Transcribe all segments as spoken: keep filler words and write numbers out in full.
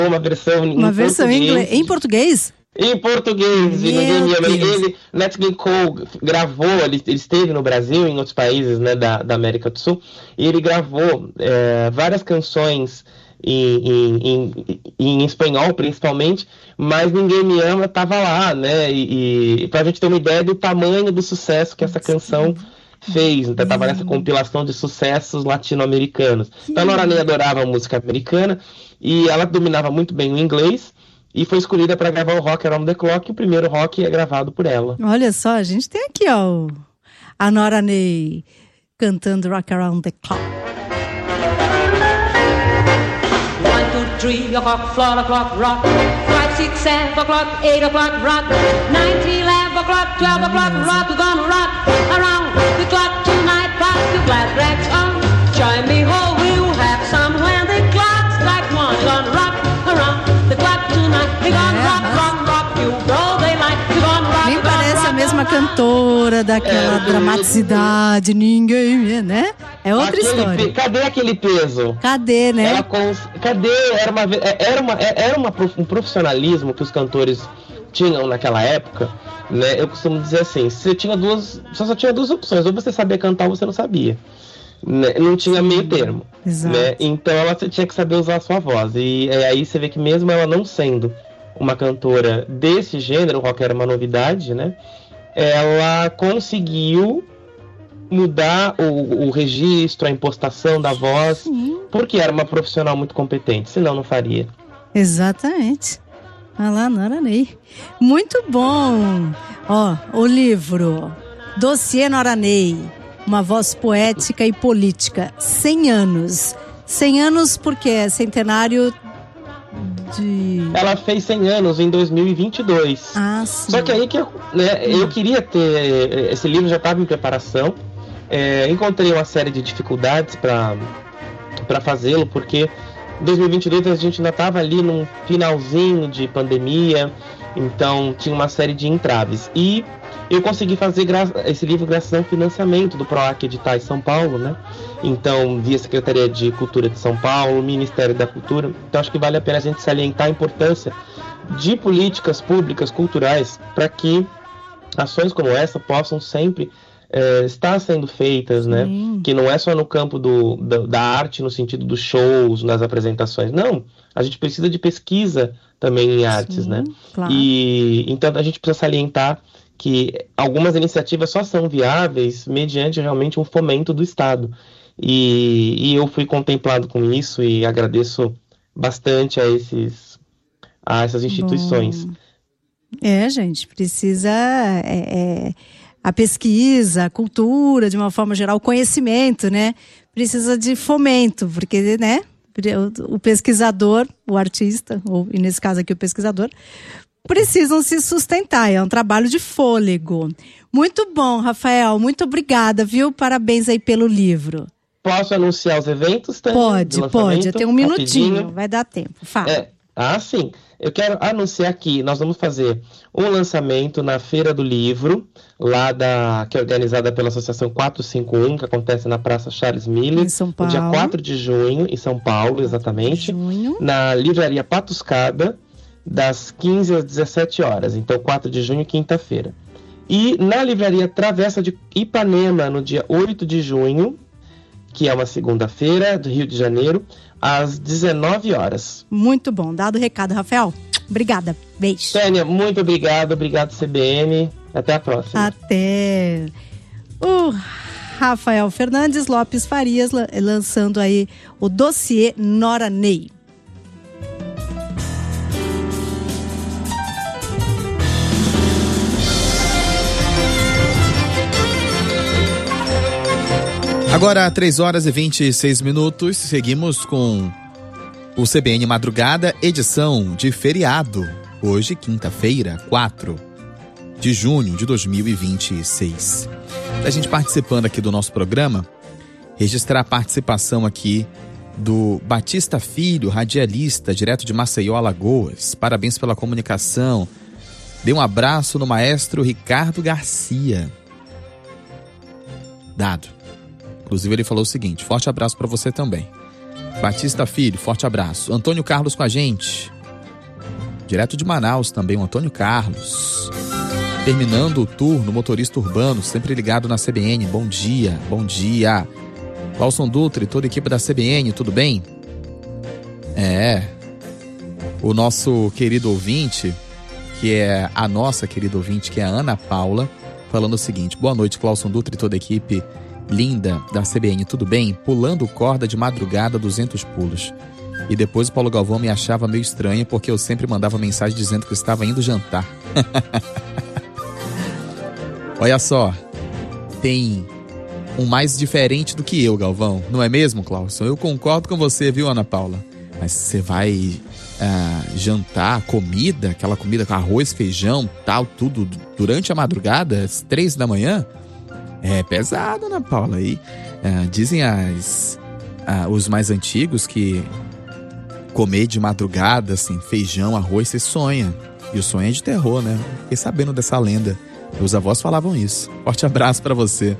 uma versão em Uma versão em inglês. Em português? Em português, e ninguém me ama. Ele, Nat King Cole gravou, ele, ele esteve no Brasil e em outros países, né, da, da América do Sul, e ele gravou é, várias canções em, em, em, em espanhol, principalmente, mas Ninguém Me Ama estava lá, né, e, e pra gente ter uma ideia do tamanho do sucesso que essa canção fez, então estava nessa compilação de sucessos latino-americanos. Então a Nora Ney adorava a música americana, e ela dominava muito bem o inglês, e foi escolhida para gravar o Rock Around the Clock, e o primeiro rock é gravado por ela. Olha só, a gente tem aqui, ó, a Nora Ney cantando Rock Around the Clock. One, two, three o'clock, four o'clock, rock. Five, six, seven o'clock, eight o'clock, rock. Nine, ten, eleven o'clock, twelve o'clock, rock. We're gonna rock around the clock tonight. Pass the glad rags on. Join me, ho, we'll have some when the clock strike one. We're gonna rock around the clock tonight. We're gonna rock, rock, rock you, bro, they like. We're gonna rock. Nem parece a mesma cantora daquela é, dramaticidade, ninguém, né? É outra aquele história. Pe... Cadê aquele peso? Cadê, né? Ela cons... Cadê? Era, uma... era, uma... era uma... um profissionalismo que os cantores tinham naquela época, né? Eu costumo dizer assim, você tinha duas, você só tinha duas opções, ou você sabia cantar ou você não sabia, né? Não tinha meio termo, né? Então ela tinha que saber usar a sua voz, e aí você vê que mesmo ela não sendo uma cantora desse gênero, o rock era uma novidade, né? Ela conseguiu mudar o, o registro, a impostação da voz, sim, porque era uma profissional muito competente, senão não faria. Exatamente. Olha lá, Nora Ney. Muito bom. Ó, o livro Dossiê Nora Ney, uma voz poética e política, cem anos. cem anos porque é centenário de... Ela fez cem anos em dois mil e vinte e dois. Ah, sim. Só que aí que eu, né, eu queria ter... Esse livro já estava em preparação. É, encontrei uma série de dificuldades para para fazê-lo, porque em dois mil e vinte e dois a gente ainda estava ali num finalzinho de pandemia, então tinha uma série de entraves. E eu consegui fazer gra- esse livro graças ao financiamento do PROAC Editais São Paulo, né? Então, via Secretaria de Cultura de São Paulo, Ministério da Cultura. Então, acho que vale a pena a gente salientar a importância de políticas públicas culturais para que ações como essa possam sempre É, está sendo feitas, né? Sim. Que não é só no campo do, da, da arte, no sentido dos shows, nas apresentações. Não, a gente precisa de pesquisa também em artes, sim, né? Claro. E então a gente precisa salientar que algumas iniciativas só são viáveis mediante realmente um fomento do Estado. E, e eu fui contemplado com isso e agradeço bastante a, esses, a essas instituições. Bom. É, gente, precisa... É, é... A pesquisa, a cultura, de uma forma geral, o conhecimento, né? Precisa de fomento, porque, né? O pesquisador, o artista, ou e nesse caso aqui o pesquisador, precisam se sustentar. É um trabalho de fôlego. Muito bom, Rafael. Muito obrigada, viu? Parabéns aí pelo livro. Posso anunciar os eventos também? Pode, pode. Eu tenho um minutinho. Rapidinho. Vai dar tempo. Fala. É. Ah, sim. Eu quero anunciar que nós vamos fazer um lançamento na Feira do Livro, lá da, que é organizada pela Associação quatrocentos e cinquenta e um, que acontece na Praça Charles Miller, em São Paulo. No dia quatro de junho, em São Paulo, exatamente, junho. Na Livraria Patuscada, das quinze às dezessete horas. Então, quatro de junho, quinta-feira. E na Livraria Travessa de Ipanema, no dia oito de junho, que é uma segunda-feira, do Rio de Janeiro, às dezenove horas. Muito bom. Dado o recado, Rafael. Obrigada. Beijo. Tânia, muito obrigado. Obrigado, C B N. Até a próxima. Até. O Rafael Fernandes Lopes Farias lançando aí o Dossiê Nora Ney. Agora, três horas e vinte e seis minutos, seguimos com o C B N Madrugada, edição de feriado. Hoje, quinta-feira, quatro de junho de dois mil e vinte e seis. A gente participando aqui do nosso programa, registrar a participação aqui do Batista Filho, radialista, direto de Maceió, Alagoas. Parabéns pela comunicação. Dê um abraço no maestro Ricardo Garcia. Dado. Inclusive ele falou o seguinte: forte abraço para você também. Batista Filho, forte abraço. Antônio Carlos com a gente. Direto de Manaus também, o Antônio Carlos. Terminando o turno, motorista urbano, sempre ligado na C B N. Bom dia, bom dia. Walson Dutra e toda a equipe da C B N, tudo bem? É. O nosso querido ouvinte, que é a nossa querida ouvinte, que é a Ana Paula, falando o seguinte: boa noite, Walson Dutra e toda a equipe linda da C B N, tudo bem? Pulando corda de madrugada, duzentos pulos. E depois o Paulo Galvão me achava meio estranha porque eu sempre mandava mensagem dizendo que eu estava indo jantar. Olha só, tem um mais diferente do que eu, Galvão, não é mesmo, Clauson? Eu concordo com você, viu, Ana Paula? Mas você vai ah, jantar, comida, aquela comida com arroz, feijão, tal, tudo durante a madrugada, às três da manhã? É pesado, Ana Paula. E ah, dizem as, ah, os mais antigos que comer de madrugada, assim, feijão, arroz, você sonha. E o sonho é de terror, né? Fiquei sabendo dessa lenda. Meus avós falavam isso. Forte abraço pra você.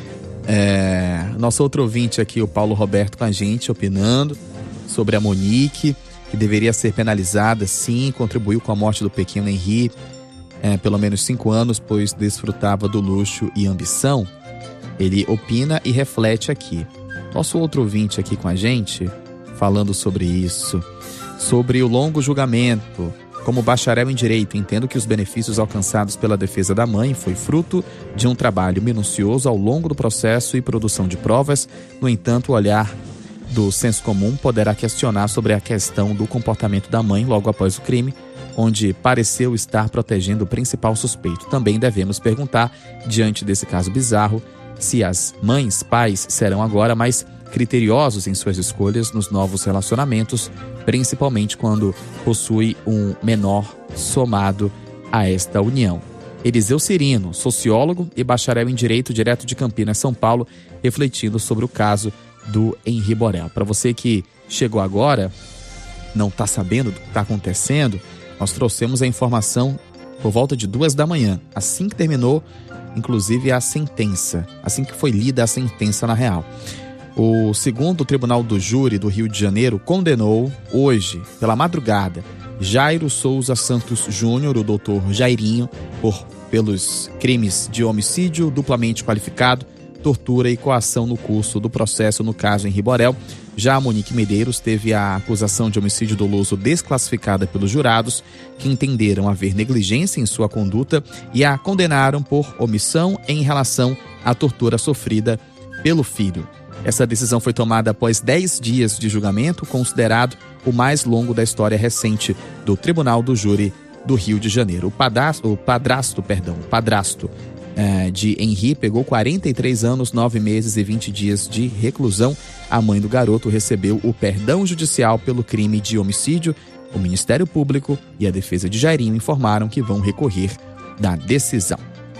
É, nosso outro ouvinte aqui, o Paulo Roberto, com a gente, opinando sobre a Monique, que deveria ser penalizada, sim, contribuiu com a morte do pequeno Henri, é, pelo menos cinco anos, pois desfrutava do luxo e ambição. Ele opina e reflete aqui. Nosso outro ouvinte aqui com a gente, falando sobre isso, sobre o longo julgamento. Como bacharel em Direito, entendo que os benefícios alcançados pela defesa da mãe foi fruto de um trabalho minucioso ao longo do processo e produção de provas. No entanto, o olhar do senso comum poderá questionar sobre a questão do comportamento da mãe logo após o crime, onde pareceu estar protegendo o principal suspeito. Também devemos perguntar, diante desse caso bizarro, se as mães, pais serão agora mais criteriosos em suas escolhas nos novos relacionamentos, principalmente quando possui um menor somado a esta união. Eliseu Cirino, sociólogo e bacharel em Direito, direto de Campinas, São Paulo, refletindo sobre o caso do Henri Borel. Para você que chegou agora, não está sabendo do que está acontecendo, nós trouxemos a informação por volta de duas da manhã, assim que terminou, inclusive, a sentença, assim que foi lida a sentença na real. O segundo Tribunal do Júri do Rio de Janeiro condenou hoje, pela madrugada, Jairo Souza Santos Júnior, o doutor Jairinho, por, pelos crimes de homicídio duplamente qualificado, tortura e coação no curso do processo no caso Henri Borel. Já a Monique Medeiros teve a acusação de homicídio doloso desclassificada pelos jurados, que entenderam haver negligência em sua conduta e a condenaram por omissão em relação à tortura sofrida pelo filho. Essa decisão foi tomada após dez dias de julgamento, considerado o mais longo da história recente do Tribunal do Júri do Rio de Janeiro. O padrasto, o padrasto, perdão, o padrasto é, de Henri pegou quarenta e três anos, nove meses e vinte dias de reclusão. A mãe do garoto recebeu o perdão judicial pelo crime de homicídio. O Ministério Público e a defesa de Jairinho informaram que vão recorrer da decisão.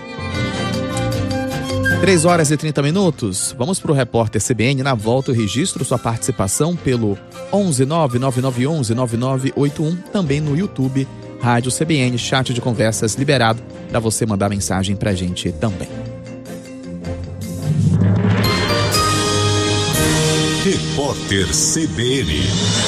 três horas e trinta minutos, vamos para o repórter C B N. Na volta eu registro sua participação pelo onze nove nove nove um um nove nove oito um, também no YouTube, Rádio C B N, chat de conversas liberado para você mandar mensagem para a gente também. Repórter C B N.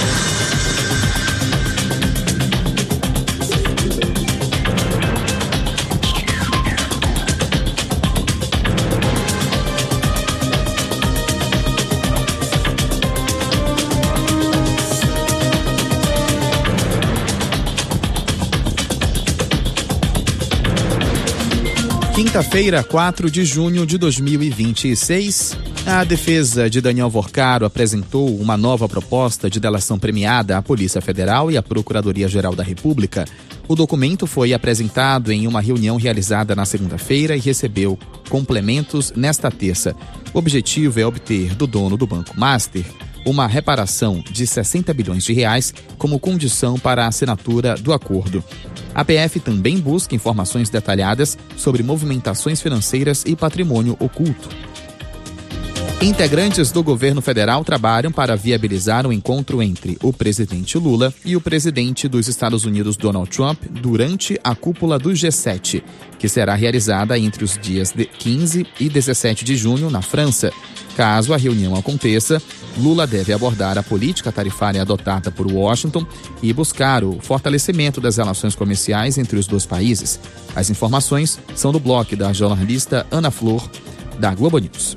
Quinta-feira, quatro de junho de dois mil e vinte e seis, a defesa de Daniel Vorcaro apresentou uma nova proposta de delação premiada à Polícia Federal e à Procuradoria-Geral da República. O documento foi apresentado em uma reunião realizada na segunda-feira e recebeu complementos nesta terça. O objetivo é obter do dono do Banco Master uma reparação de sessenta bilhões de reais como condição para a assinatura do acordo. A P F também busca informações detalhadas sobre movimentações financeiras e patrimônio oculto. Integrantes do governo federal trabalham para viabilizar um encontro entre o presidente Lula e o presidente dos Estados Unidos, Donald Trump, durante a cúpula do G sete, que será realizada entre os dias quinze e dezessete de junho, na França. Caso a reunião aconteça, Lula deve abordar a política tarifária adotada por Washington e buscar o fortalecimento das relações comerciais entre os dois países. As informações são do blog da jornalista Ana Flor, da Globo News.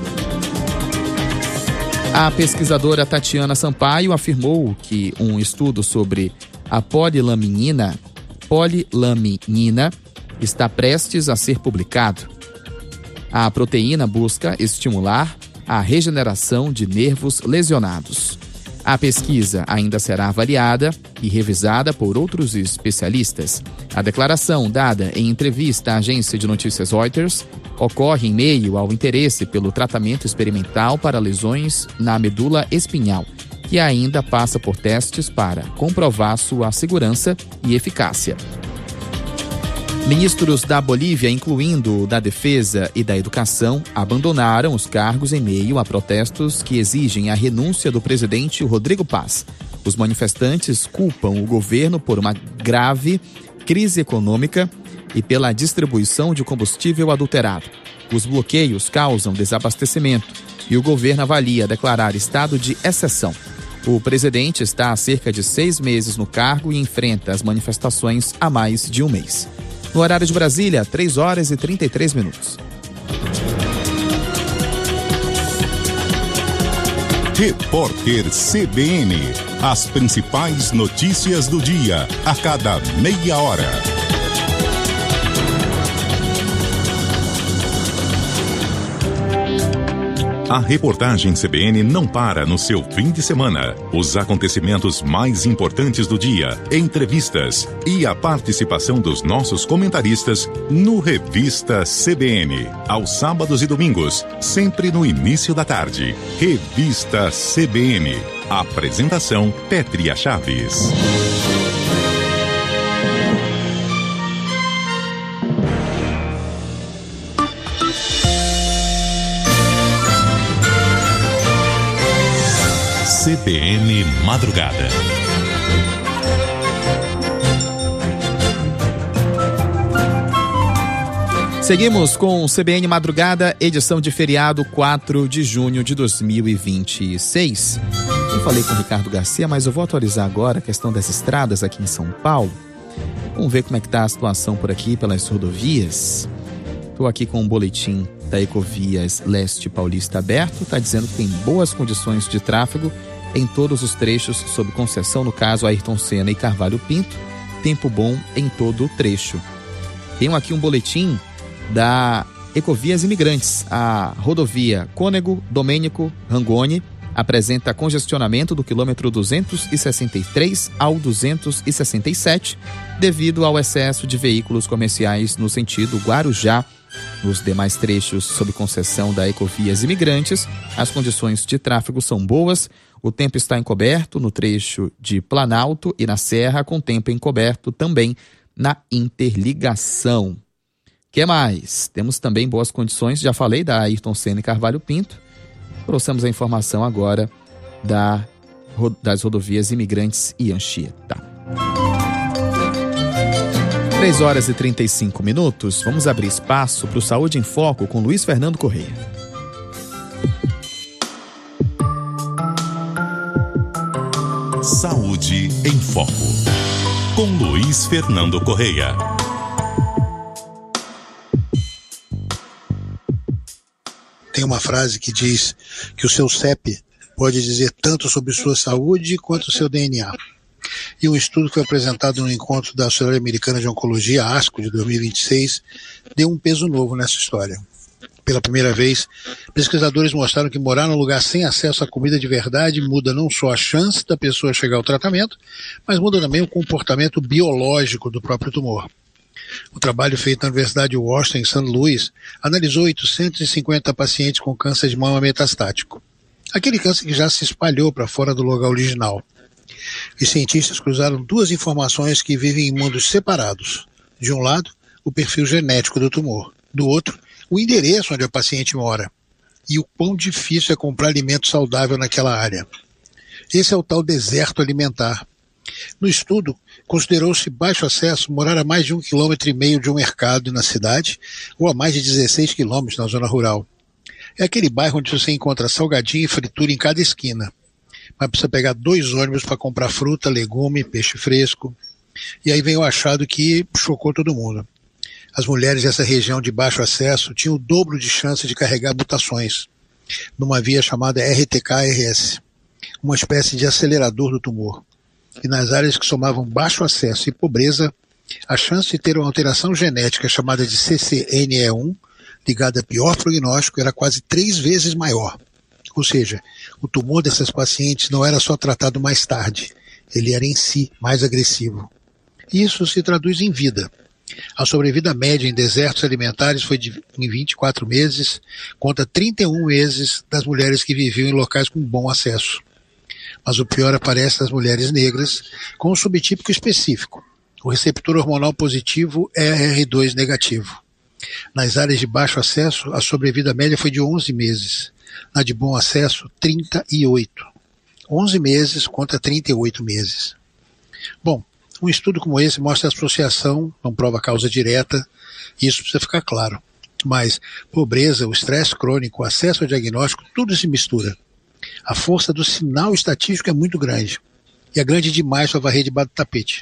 A pesquisadora Tatiana Sampaio afirmou que um estudo sobre a polilaminina, polilaminina está prestes a ser publicado. A proteína busca estimular a regeneração de nervos lesionados. A pesquisa ainda será avaliada e revisada por outros especialistas. A declaração dada em entrevista à agência de notícias Reuters ocorre em meio ao interesse pelo tratamento experimental para lesões na medula espinhal, que ainda passa por testes para comprovar sua segurança e eficácia. Ministros da Bolívia, incluindo o da Defesa e da Educação, abandonaram os cargos em meio a protestos que exigem a renúncia do presidente Rodrigo Paz. Os manifestantes culpam o governo por uma grave crise econômica e pela distribuição de combustível adulterado. Os bloqueios causam desabastecimento e o governo avalia declarar estado de exceção. O presidente está há cerca de seis meses no cargo e enfrenta as manifestações há mais de um mês. No horário de Brasília, três horas e trinta e três minutos. Repórter C B N. As principais notícias do dia, a cada meia hora. A reportagem C B N não para no seu fim de semana. Os acontecimentos mais importantes do dia, entrevistas e a participação dos nossos comentaristas no Revista C B N. Aos sábados e domingos, sempre no início da tarde. Revista C B N. Apresentação Pétria Chaves. C B N Madrugada. Seguimos com o C B N Madrugada, edição de feriado quatro de junho de dois mil e vinte e seis. Eu falei com o Ricardo Garcia, mas eu vou atualizar agora a questão das estradas aqui em São Paulo. Vamos ver como é que está a situação por aqui pelas rodovias. Estou aqui com um boletim da Ecovias Leste Paulista aberto, está dizendo que tem boas condições de tráfego em todos os trechos sob concessão, no caso Ayrton Senna e Carvalho Pinto, tempo bom em todo o trecho. Tenho aqui um boletim da Ecovias Imigrantes. A rodovia Cônego Domênico Rangoni apresenta congestionamento do quilômetro duzentos e sessenta e três ao duzentos e sessenta e sete devido ao excesso de veículos comerciais no sentido Guarujá. Nos demais trechos sob concessão da Ecovias Imigrantes, as condições de tráfego são boas. O tempo está encoberto no trecho de Planalto e na Serra, com tempo encoberto também na interligação. O que mais? Temos também boas condições, já falei da Ayrton Senna e Carvalho Pinto. Trouxemos a informação agora da, das rodovias Imigrantes e Anchieta. três horas e trinta e cinco minutos, vamos abrir espaço para o Saúde em Foco com Luiz Fernando Correia. Saúde em Foco, com Luiz Fernando Correia. Tem uma frase que diz que o seu C E P pode dizer tanto sobre sua saúde quanto o seu D N A. E um estudo que foi apresentado no encontro da Sociedade Americana de Oncologia, ASCO, de dois mil e vinte e seis, deu um peso novo nessa história. Pela primeira vez, pesquisadores mostraram que morar num lugar sem acesso à comida de verdade muda não só a chance da pessoa chegar ao tratamento, mas muda também o comportamento biológico do próprio tumor. O trabalho feito na Universidade de Washington, em Saint Louis, analisou oitocentos e cinquenta pacientes com câncer de mama metastático. Aquele câncer que já se espalhou para fora do lugar original. Os cientistas cruzaram duas informações que vivem em mundos separados. De um lado, o perfil genético do tumor. Do outro, o endereço onde a paciente mora. e o quão difícil é comprar alimento saudável naquela área. Esse é o tal deserto alimentar. No estudo, considerou-se baixo acesso morar a mais de um quilômetro e meio de um mercado na cidade ou a mais de dezesseis quilômetros na zona rural. É aquele bairro onde você encontra salgadinho e fritura em cada esquina, mas precisa pegar dois ônibus para comprar fruta, legume, peixe fresco. E aí vem o achado que chocou todo mundo. As mulheres dessa região de baixo acesso tinham o dobro de chance de carregar mutações numa via chamada R T K R S, uma espécie de acelerador do tumor. E nas áreas que somavam baixo acesso e pobreza, a chance de ter uma alteração genética chamada de C C N E um, ligada a pior prognóstico, era quase três vezes maior. Ou seja, o tumor dessas pacientes não era só tratado mais tarde, ele era em si mais agressivo. Isso se traduz em vida. A sobrevida média em desertos alimentares foi de em vinte e quatro meses, contra trinta e um meses das mulheres que viviam em locais com bom acesso. Mas o pior aparece nas mulheres negras, com um subtípico específico. O receptor hormonal positivo é R dois negativo. Nas áreas de baixo acesso, a sobrevida média foi de onze meses. Na de bom acesso, trinta e oito. onze meses contra trinta e oito meses. Bom, um estudo como esse mostra a associação, não prova causa direta, isso precisa ficar claro. Mas pobreza, o estresse crônico, o acesso ao diagnóstico, tudo se mistura. A força do sinal estatístico é muito grande. E é grande demais para varrer debaixo do tapete.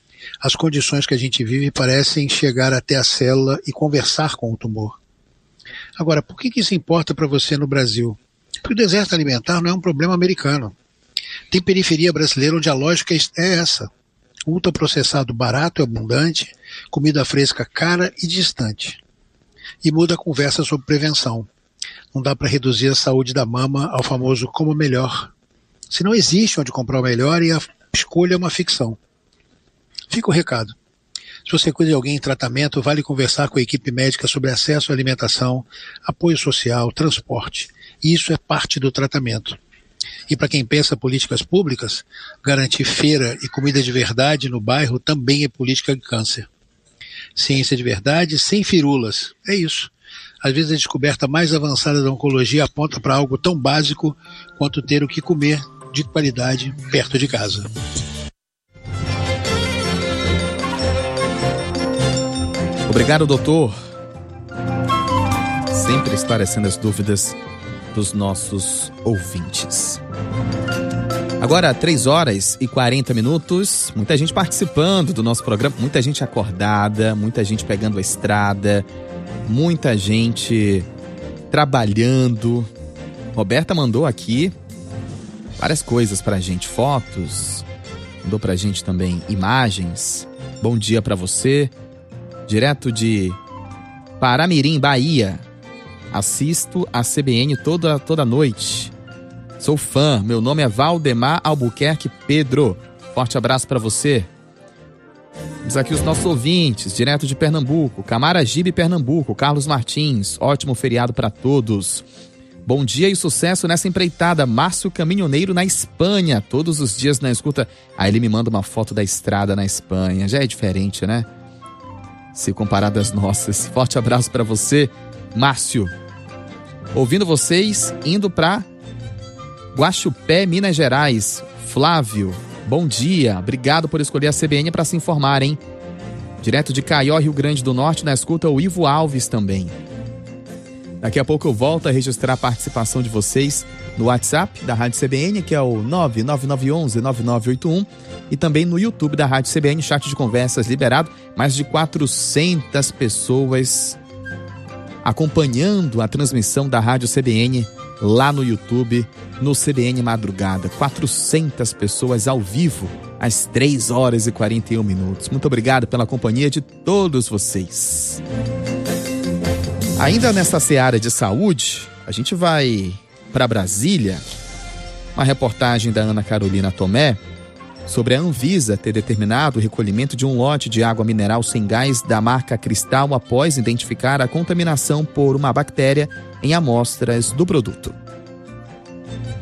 As condições que a gente vive parecem chegar até a célula e conversar com o tumor. Agora, por que que isso importa para você no Brasil? Porque o deserto alimentar não é um problema americano. Tem periferia brasileira onde a lógica é essa. Ultraprocessado barato e abundante, comida fresca cara e distante. E muda a conversa sobre prevenção. Não dá para reduzir a saúde da mama ao famoso como melhor. Se não existe onde comprar o melhor e a escolha é uma ficção. Fica o recado. Se você cuida de alguém em tratamento, vale conversar com a equipe médica sobre acesso à alimentação, apoio social, transporte. Isso é parte do tratamento. E para quem pensa políticas públicas, garantir feira e comida de verdade no bairro também é política de câncer. Ciência de verdade, sem firulas. É isso. Às vezes a descoberta mais avançada da oncologia aponta para algo tão básico quanto ter o que comer de qualidade perto de casa. Obrigado, doutor. Sempre esclarecendo as dúvidas dos nossos ouvintes. Agora, três horas e quarenta minutos. Muita gente participando do nosso programa, muita gente acordada, muita gente pegando a estrada, muita gente trabalhando. Roberta mandou aqui várias coisas pra gente, fotos, mandou pra gente também imagens. Bom dia pra você. Direto de Paramirim, Bahia. Assisto a C B N toda, toda noite. Sou fã. Meu nome é Valdemar Albuquerque Pedro. Forte abraço para você. Temos aqui os nossos ouvintes, direto de Pernambuco. Camaragibe, Pernambuco. Carlos Martins. Ótimo feriado para todos. Bom dia e sucesso nessa empreitada. Márcio Caminhoneiro na Espanha. Todos os dias na escuta. Aí ele me manda uma foto da estrada na Espanha. Já é diferente, né? Se comparado às nossas. Forte abraço para você, Márcio. Ouvindo vocês, indo para Guaxupé, Minas Gerais. Flávio, bom dia. Obrigado por escolher a C B N para se informar, hein? Direto de Caió, Rio Grande do Norte, na escuta o Ivo Alves também. Daqui a pouco eu volto a registrar a participação de vocês no WhatsApp da Rádio C B N, que é o nove nove nove um um nove nove oito um, e também no YouTube da Rádio C B N, chat de conversas liberado. Mais de quatrocentas pessoas acompanhando a transmissão da Rádio C B N lá no YouTube, no C B N Madrugada. quatrocentas pessoas ao vivo, às três horas e quarenta e um minutos. Muito obrigado pela companhia de todos vocês. Ainda nessa seara de saúde, a gente vai para Brasília. Uma reportagem da Ana Carolina Tomé sobre a Anvisa ter determinado o recolhimento de um lote de água mineral sem gás da marca Cristal após identificar a contaminação por uma bactéria em amostras do produto.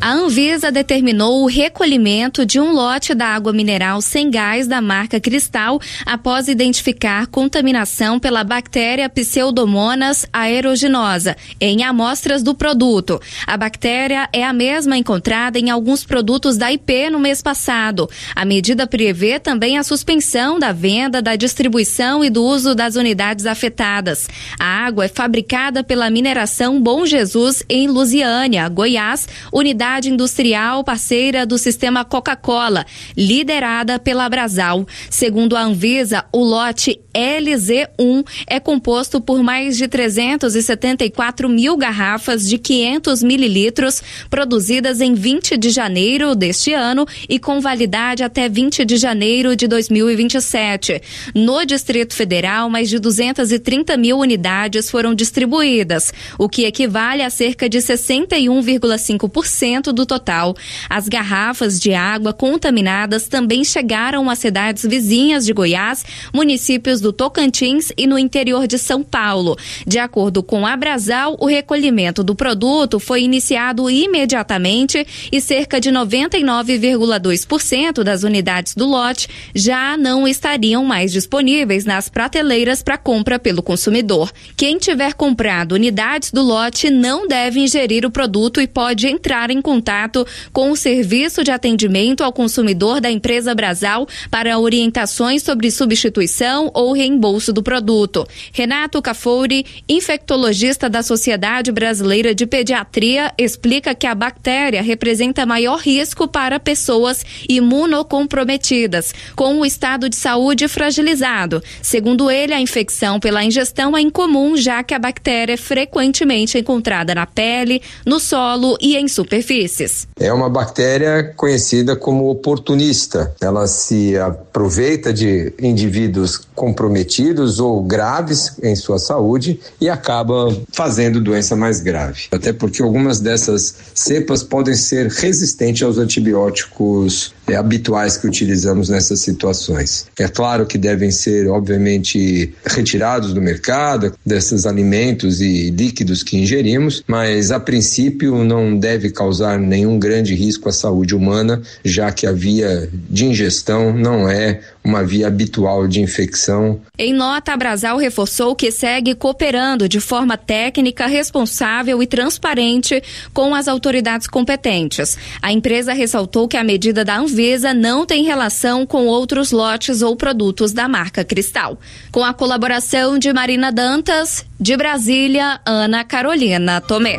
A Anvisa determinou o recolhimento de um lote da água mineral sem gás da marca Cristal após identificar contaminação pela bactéria Pseudomonas aeruginosa em amostras do produto. A bactéria é a mesma encontrada em alguns produtos da I P no mês passado. A medida prevê também a suspensão da venda, da distribuição e do uso das unidades afetadas. A água é fabricada pela Mineração Bom Jesus em Lusiânia, Goiás, unidade industrial parceira do sistema Coca-Cola, liderada pela Abrasal. Segundo a Anvisa, o lote L Z um é composto por mais de trezentos e setenta e quatro mil garrafas de quinhentos mililitros produzidas em vinte de janeiro deste ano e com validade até vinte de janeiro de dois mil e vinte e sete. No Distrito Federal, mais de duzentas e trinta mil unidades foram distribuídas, o que equivale a cerca de sessenta e um vírgula cinco por cento do total. As garrafas de água contaminadas também chegaram às cidades vizinhas de Goiás, municípios do Tocantins e no interior de São Paulo. De acordo com a Abrasal, o recolhimento do produto foi iniciado imediatamente e cerca de noventa e nove vírgula dois por cento das unidades do lote já não estariam mais disponíveis nas prateleiras para compra pelo consumidor. Quem tiver comprado unidades do lote não deve ingerir o produto e pode entrar em contato com o Serviço de Atendimento ao Consumidor da empresa Abrasal para orientações sobre substituição ou reembolso do produto. Renato Cafouri, infectologista da Sociedade Brasileira de Pediatria, explica que a bactéria representa maior risco para pessoas imunocomprometidas, com o estado de saúde fragilizado. Segundo ele, a infecção pela ingestão é incomum, já que a bactéria é frequentemente encontrada na pele, no solo e em superfícies. É uma bactéria conhecida como oportunista. Ela se aproveita de indivíduos comprometidos ou graves em sua saúde e acaba fazendo doença mais grave. Até porque algumas dessas cepas podem ser resistentes aos antibióticos é, habituais que utilizamos nessas situações. É claro que devem ser, obviamente, retirados do mercado desses alimentos e líquidos que ingerimos, mas a princípio não deve causar nenhum grande risco à saúde humana, já que a via de ingestão não é uma via habitual de infecção. Em nota, a Abrasal reforçou que segue cooperando de forma técnica, responsável e transparente com as autoridades competentes. A empresa ressaltou que a medida da Anvisa não tem relação com outros lotes ou produtos da marca Cristal. Com a colaboração de Marina Dantas, de Brasília, Ana Carolina Tomé.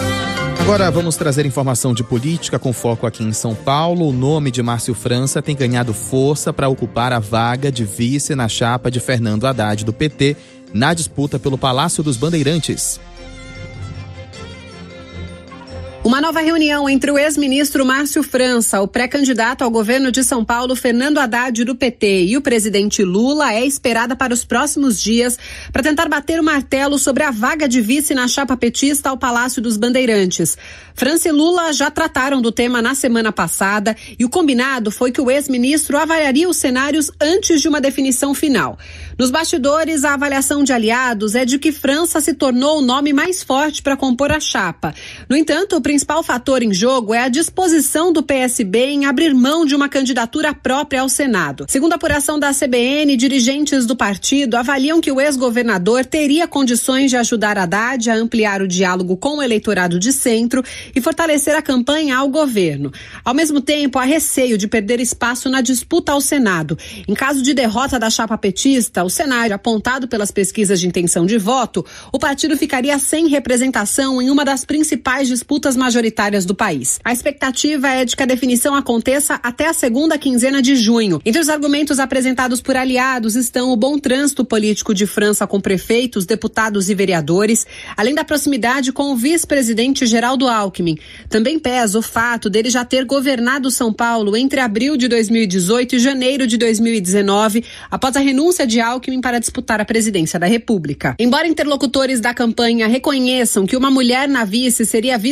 Agora vamos trazer informação de política com foco aqui em São Paulo. O nome de Márcio França tem ganhado força para ocupar a vaga de vice na chapa de Fernando Haddad do P T na disputa pelo Palácio dos Bandeirantes. Uma nova reunião entre o ex-ministro Márcio França, o pré-candidato ao governo de São Paulo, Fernando Haddad, do P T, e o presidente Lula é esperada para os próximos dias para tentar bater o martelo sobre a vaga de vice na chapa petista ao Palácio dos Bandeirantes. França e Lula já trataram do tema na semana passada e o combinado foi que o ex-ministro avaliaria os cenários antes de uma definição final. Nos bastidores, a avaliação de aliados é de que França se tornou o nome mais forte para compor a chapa. No entanto, o principal fator em jogo é a disposição do P S B em abrir mão de uma candidatura própria ao Senado. Segundo a apuração da C B N, dirigentes do partido avaliam que o ex-governador teria condições de ajudar Haddad a ampliar o diálogo com o eleitorado de centro e fortalecer a campanha ao governo. Ao mesmo tempo, há receio de perder espaço na disputa ao Senado. Em caso de derrota da chapa petista, o cenário apontado pelas pesquisas de intenção de voto, o partido ficaria sem representação em uma das principais disputas majoritárias do país. A expectativa é de que a definição aconteça até a segunda quinzena de junho. Entre os argumentos apresentados por aliados estão o bom trânsito político de França com prefeitos, deputados e vereadores, além da proximidade com o vice-presidente Geraldo Alckmin. Também pesa o fato dele já ter governado São Paulo entre abril de dois mil e dezoito e janeiro de dois mil e dezenove, após a renúncia de Alckmin para disputar a presidência da República. Embora interlocutores da campanha reconheçam que uma mulher na vice seria vista com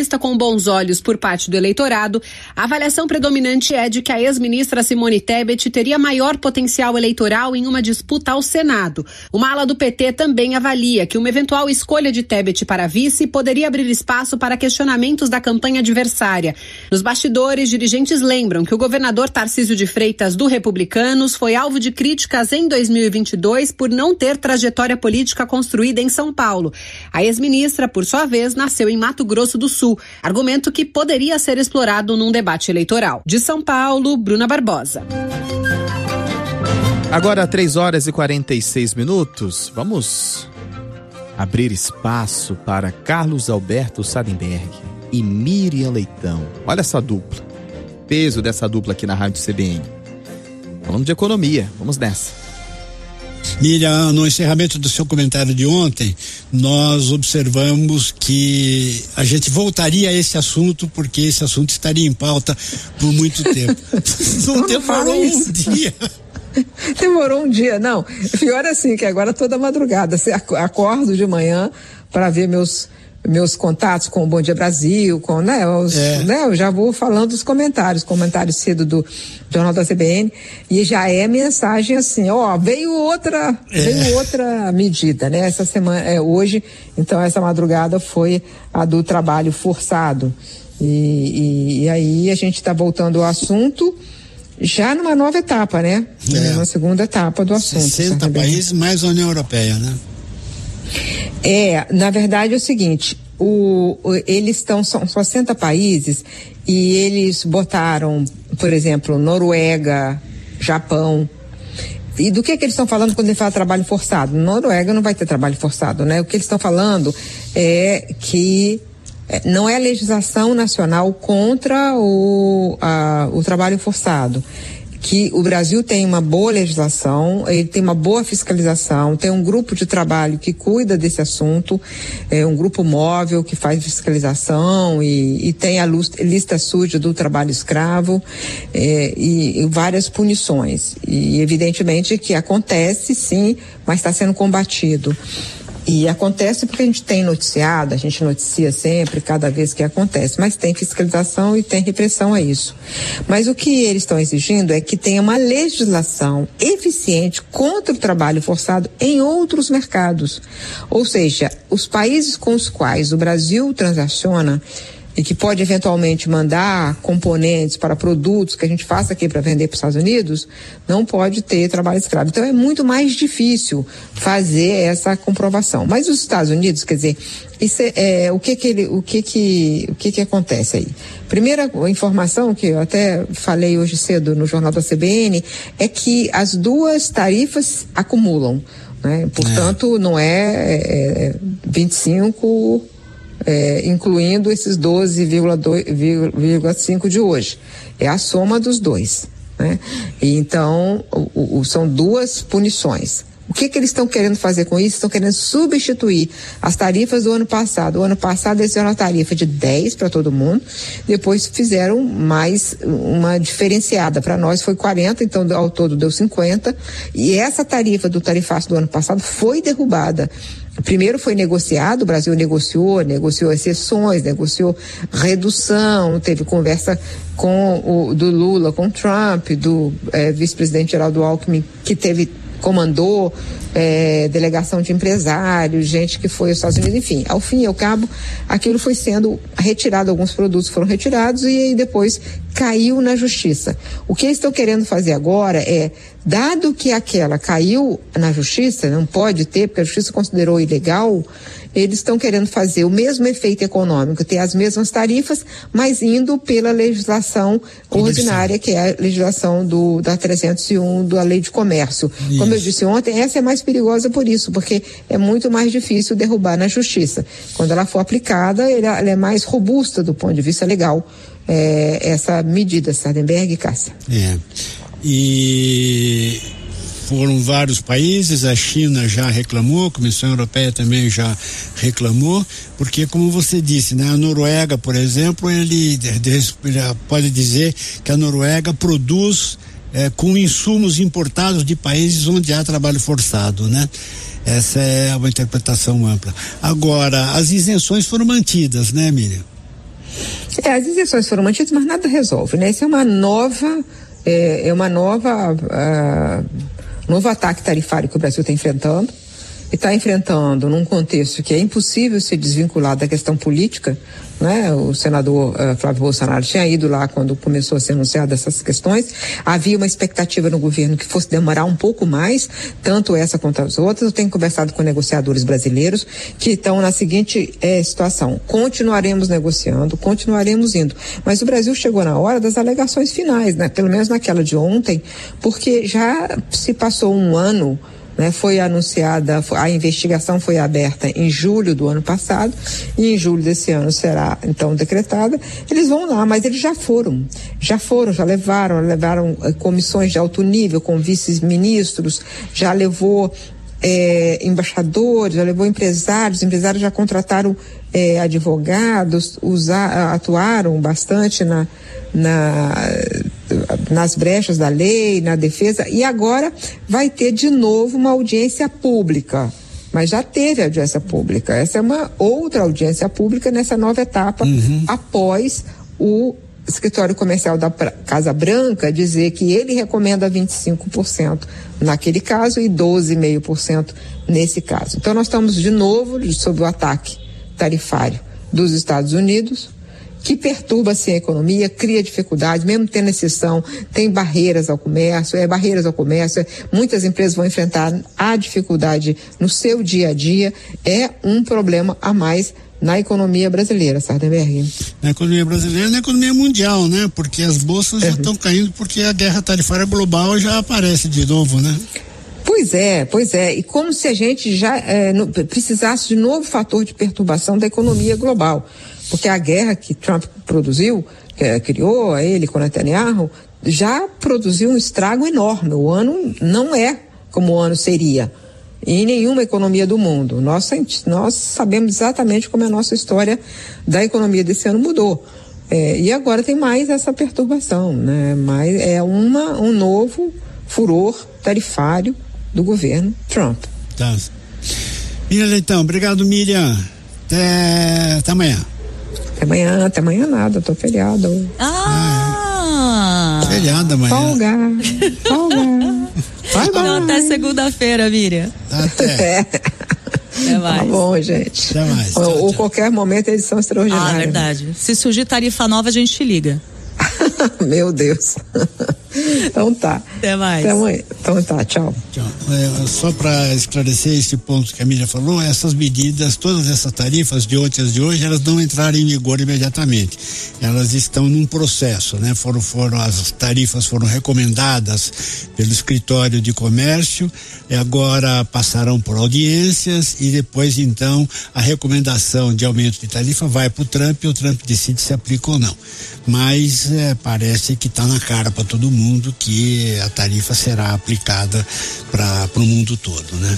bons olhos por parte do eleitorado, a avaliação predominante é de que a ex-ministra Simone Tebet teria maior potencial eleitoral em uma disputa ao Senado. Uma ala do P T também avalia que uma eventual escolha de Tebet para vice poderia abrir espaço para questionamentos da campanha adversária. Nos bastidores, dirigentes lembram que o governador Tarcísio de Freitas, do Republicanos, foi alvo de críticas em dois mil e vinte e dois por não ter trajetória política construída em São Paulo. A ex-ministra, por sua vez, nasceu em Mato Grosso do Sul, argumento que poderia ser explorado num debate eleitoral. De São Paulo, Bruna Barbosa. Agora, três horas e quarenta e seis minutos, vamos abrir espaço para Carlos Alberto Sadenberg e Miriam Leitão. Olha essa dupla, peso dessa dupla aqui na Rádio C B N. Falando de economia, vamos nessa. Miriam, no encerramento do seu comentário de ontem, nós observamos que a gente voltaria a esse assunto porque esse assunto estaria em pauta por muito tempo. Não, não demorou um dia. Demorou um dia, não. Pior assim, que agora toda madrugada, você acordo de manhã para ver meus meus contatos com o Bom Dia Brasil, com, né, os, é. né, eu já vou falando dos comentários, comentários cedo do Jornal da C B N, e já é mensagem assim, ó, veio outra, é. veio outra medida, né, essa semana, é, hoje, então essa madrugada foi a do trabalho forçado, e, e, e aí a gente está voltando ao assunto, já numa nova etapa, né, é. numa segunda etapa do assunto. sessenta países mais a União Europeia, né? É, na verdade é o seguinte, o, o, eles estão, são sessenta países e eles botaram, por exemplo, Noruega, Japão. E do que que eles estão falando quando ele fala trabalho forçado? Noruega não vai ter trabalho forçado, né? O que eles estão falando é que não é a legislação nacional contra o, a, o trabalho forçado. Que o Brasil tem uma boa legislação, ele tem uma boa fiscalização, tem um grupo de trabalho que cuida desse assunto, é um grupo móvel que faz fiscalização e, e tem a lista suja do trabalho escravo é, e, e várias punições. E evidentemente que acontece sim, mas está sendo combatido. E acontece porque a gente tem noticiado, a gente noticia sempre, cada vez que acontece, mas tem fiscalização e tem repressão a isso. Mas o que eles estão exigindo é que tenha uma legislação eficiente contra o trabalho forçado em outros mercados. Ou seja, os países com os quais o Brasil transaciona e que pode eventualmente mandar componentes para produtos que a gente faça aqui para vender para os Estados Unidos, não pode ter trabalho escravo. Então é muito mais difícil fazer essa comprovação. Mas os Estados Unidos, quer dizer, isso é, é, o que que ele, o que que, o que que acontece aí? Primeira informação que eu até falei hoje cedo no Jornal da C B N é que as duas tarifas acumulam, né? Portanto, é. não é, é vinte e cinco É, incluindo esses doze vírgula cinco de hoje. É a soma dos dois, né? E então, o, o, são duas punições. O que que eles estão querendo fazer com isso? Estão querendo substituir as tarifas do ano passado. O ano passado eles fizeram uma tarifa de dez para todo mundo, depois fizeram mais uma diferenciada. Para nós foi quarenta, então ao todo deu cinquenta. E essa tarifa do tarifaço do ano passado foi derrubada. Primeiro foi negociado, o Brasil negociou, negociou exceções, negociou redução, teve conversa com o, do Lula com o Trump, do eh, vice-presidente Geraldo Alckmin, que teve, comandou eh, delegação de empresários, gente que foi aos Estados Unidos, enfim, ao fim e ao cabo, aquilo foi sendo retirado, alguns produtos foram retirados e aí depois caiu na justiça. O que eles estão querendo fazer agora é, dado que aquela caiu na justiça, não pode ter, porque a justiça considerou ilegal, eles estão querendo fazer o mesmo efeito econômico, ter as mesmas tarifas, mas indo pela legislação ordinária, que é a legislação do, da trezentos e um, da Lei de Comércio. Isso. Como eu disse ontem, essa é mais perigosa por isso, porque é muito mais difícil derrubar na justiça. Quando ela for aplicada, ela, ela é mais robusta do ponto de vista legal, é, essa medida, Sadenberg e Cássia. É. E foram vários países, a China já reclamou, a Comissão Europeia também já reclamou, porque como você disse, né, a Noruega, por exemplo, ele, ele pode dizer que a Noruega produz é, com insumos importados de países onde há trabalho forçado, né? Essa é uma interpretação ampla. Agora, as isenções foram mantidas, né, Miriam? É, as isenções foram mantidas, mas nada resolve, né? Isso é uma nova, é, é uma nova, uh, novo ataque tarifário que o Brasil está enfrentando. E está enfrentando num contexto que é impossível se desvincular da questão política, né? O senador uh, Flávio Bolsonaro tinha ido lá quando começou a ser anunciada essas questões. Havia uma expectativa no governo que fosse demorar um pouco mais, tanto essa quanto as outras. Eu tenho conversado com negociadores brasileiros que estão na seguinte eh, situação: continuaremos negociando, continuaremos indo, mas o Brasil chegou na hora das alegações finais, né? Pelo menos naquela de ontem, porque já se passou um ano. Né, foi anunciada, a investigação foi aberta em julho do ano passado e em julho desse ano será então decretada. Eles vão lá, mas eles já foram, já foram, já levaram, levaram eh, comissões de alto nível com vice-ministros, já levou eh, embaixadores, já levou empresários, empresários já contrataram eh, advogados, usar, atuaram bastante na Na, nas brechas da lei, na defesa, e agora vai ter de novo uma audiência pública, mas já teve audiência pública. Essa é uma outra audiência pública nessa nova etapa, uhum. após o escritório comercial da Casa Branca dizer que ele recomenda vinte e cinco por cento naquele caso e doze vírgula cinco por cento nesse caso. Então nós estamos de novo sob o ataque tarifário dos Estados Unidos, que perturba assim a economia, cria dificuldades, mesmo tendo exceção, tem barreiras ao comércio, é barreiras ao comércio, é, muitas empresas vão enfrentar a dificuldade no seu dia a dia, é um problema a mais na economia brasileira, Sardenberg. Na economia brasileira e na economia mundial, né? Porque as bolsas uhum. já estão caindo porque a guerra tarifária global já aparece de novo, né? Pois é, pois é, e como se a gente já é, no, precisasse de novo fator de perturbação da economia global. Porque a guerra que Trump produziu, que criou a ele com Netanyahu, já produziu um estrago enorme. O ano não é como o ano seria em nenhuma economia do mundo. Nós, nós sabemos exatamente como a nossa história da economia desse ano mudou. É, e agora tem mais essa perturbação, né? Mas é uma, um novo furor tarifário do governo Trump. Tá. Miriam Leitão, obrigado, Miriam. Até, até amanhã. Até amanhã, até amanhã nada, tô feriado. Ah! É. Feriado amanhã. Folga, folga. Bye, bye. Não, até segunda-feira, Miriam. Até. É. Até mais. Tá bom, gente. Até mais. Ou, tchau, ou tchau. qualquer momento eles são extraordinários. Ah, verdade. Se surgir tarifa nova, a gente te liga. Meu Deus. Então tá. Até mais. Até amanhã. Então tá, tchau. Tchau. É, só para esclarecer esse ponto que a Miriam falou, essas medidas, todas essas tarifas de ontem às de hoje, elas não entraram em vigor imediatamente. Elas estão num processo, né? Foram, foram, as tarifas foram recomendadas pelo escritório de comércio, e agora passarão por audiências e depois então a recomendação de aumento de tarifa vai para o Trump e o Trump decide se aplica ou não. Mas é, parece que está na cara para todo mundo que a tarifa será aplicada para o mundo todo, né?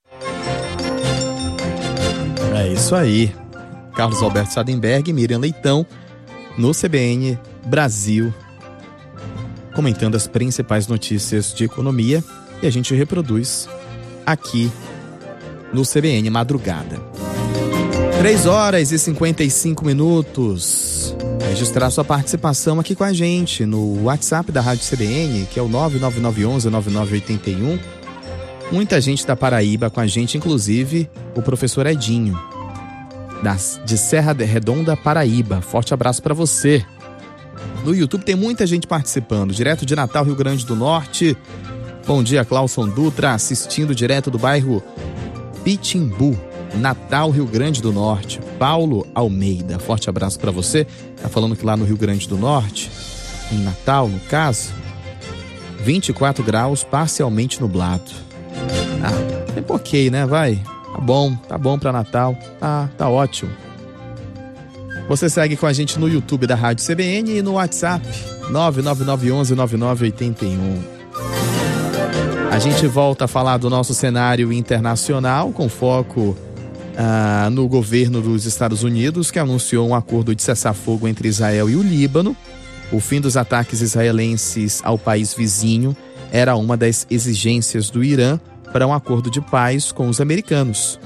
É isso aí. Carlos Alberto Sardenberg e Miriam Leitão no C B N Brasil, comentando as principais notícias de economia, e a gente reproduz aqui no C B N Madrugada. três horas e cinquenta e cinco minutos. Registrar sua participação aqui com a gente no WhatsApp da Rádio C B N, que é o nove nove nove um um nove nove oito um. Muita gente da Paraíba com a gente, inclusive o professor Edinho, das, de Serra Redonda, Paraíba. Forte abraço para você. No YouTube tem muita gente participando, direto de Natal, Rio Grande do Norte. Bom dia, Clauson Dutra, assistindo direto do bairro Pitimbu, Natal, Rio Grande do Norte. Paulo Almeida, forte abraço para você. Tá falando que lá no Rio Grande do Norte, em Natal, no caso, vinte e quatro graus, parcialmente nublado. Ah, tempo ok, né? Vai. Tá bom, tá bom para Natal. Tá, tá ótimo. Você segue com a gente no YouTube da Rádio C B N e no WhatsApp nove nove nove um um nove nove oito um. A gente volta a falar do nosso cenário internacional com foco Ah, no governo dos Estados Unidos, que anunciou um acordo de cessar-fogo entre Israel e o Líbano. O fim dos ataques israelenses ao país vizinho era uma das exigências do Irã para um acordo de paz com os americanos.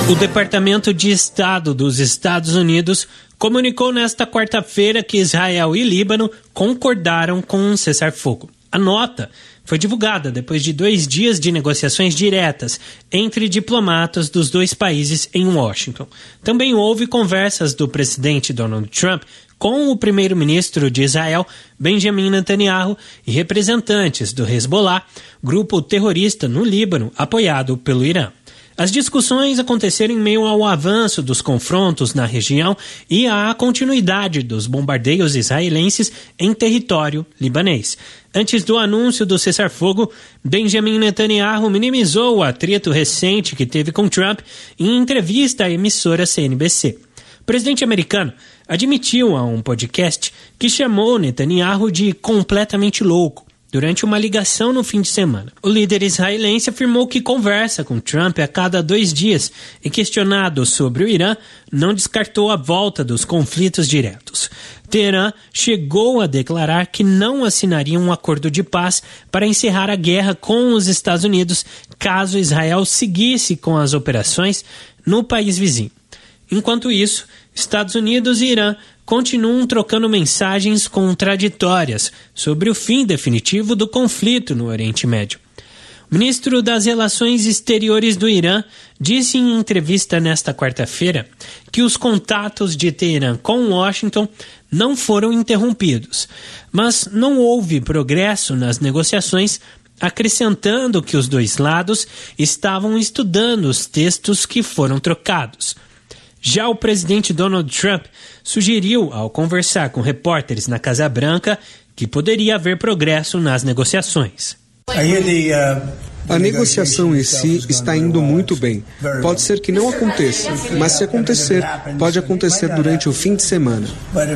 O Departamento de Estado dos Estados Unidos comunicou nesta quarta-feira que Israel e Líbano concordaram com um cessar-fogo. A nota foi divulgada depois de dois dias de negociações diretas entre diplomatas dos dois países em Washington. Também houve conversas do presidente Donald Trump com o primeiro-ministro de Israel, Benjamin Netanyahu, e representantes do Hezbollah, grupo terrorista no Líbano apoiado pelo Irã. As discussões aconteceram em meio ao avanço dos confrontos na região e à continuidade dos bombardeios israelenses em território libanês. Antes do anúncio do cessar-fogo, Benjamin Netanyahu minimizou o atrito recente que teve com Trump em entrevista à emissora C N B C. O presidente americano admitiu a um podcast que chamou Netanyahu de completamente louco durante uma ligação no fim de semana. O líder israelense afirmou que conversa com Trump a cada dois dias e, questionado sobre o Irã, não descartou a volta dos conflitos diretos. Teherã chegou a declarar que não assinaria um acordo de paz para encerrar a guerra com os Estados Unidos caso Israel seguisse com as operações no país vizinho. Enquanto isso, Estados Unidos e Irã continuam trocando mensagens contraditórias sobre o fim definitivo do conflito no Oriente Médio. O ministro das Relações Exteriores do Irã disse em entrevista nesta quarta-feira que os contatos de Teherã com Washington não foram interrompidos, mas não houve progresso nas negociações, acrescentando que os dois lados estavam estudando os textos que foram trocados. Já o presidente Donald Trump sugeriu, ao conversar com repórteres na Casa Branca, que poderia haver progresso nas negociações. A negociação em si está indo muito bem. Pode ser que não aconteça, mas se acontecer, pode acontecer durante o fim de semana.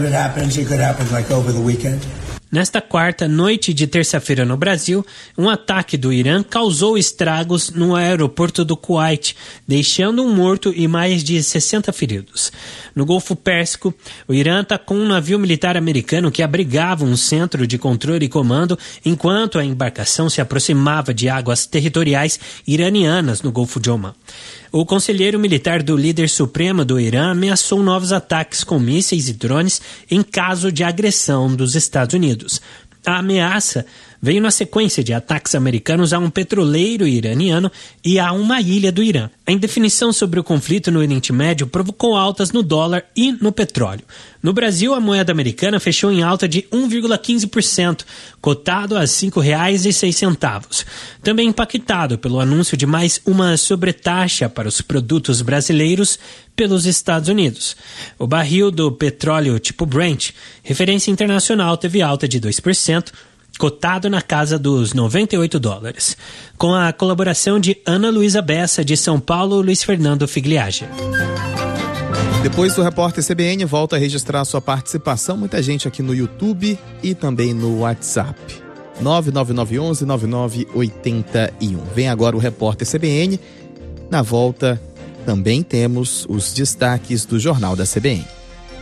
Nesta quarta, noite de terça-feira no Brasil, um ataque do Irã causou estragos no aeroporto do Kuwait, deixando um morto e mais de sessenta feridos. No Golfo Pérsico, o Irã atacou um navio militar americano que abrigava um centro de controle e comando enquanto a embarcação se aproximava de águas territoriais iranianas no Golfo de Omã. O conselheiro militar do líder supremo do Irã ameaçou novos ataques com mísseis e drones em caso de agressão dos Estados Unidos. A ameaça veio na sequência de ataques americanos a um petroleiro iraniano e a uma ilha do Irã. A indefinição sobre o conflito no Oriente Médio provocou altas no dólar e no petróleo. No Brasil, a moeda americana fechou em alta de um vírgula quinze por cento, cotado a cinco reais e seis centavos. Também impactado pelo anúncio de mais uma sobretaxa para os produtos brasileiros pelos Estados Unidos. O barril do petróleo tipo Brent, referência internacional, teve alta de dois por cento, cotado na casa dos noventa e oito dólares. Com a colaboração de Ana Luísa Bessa, de São Paulo, Luiz Fernando Figliage. Depois do Repórter C B N, volta a registrar sua participação. Muita gente aqui no YouTube e também no WhatsApp. nove nove nove um um nove nove oito um. Vem agora o Repórter C B N. Na volta, também temos os destaques do Jornal da C B N.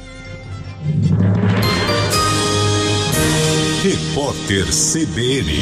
Repórter C B N.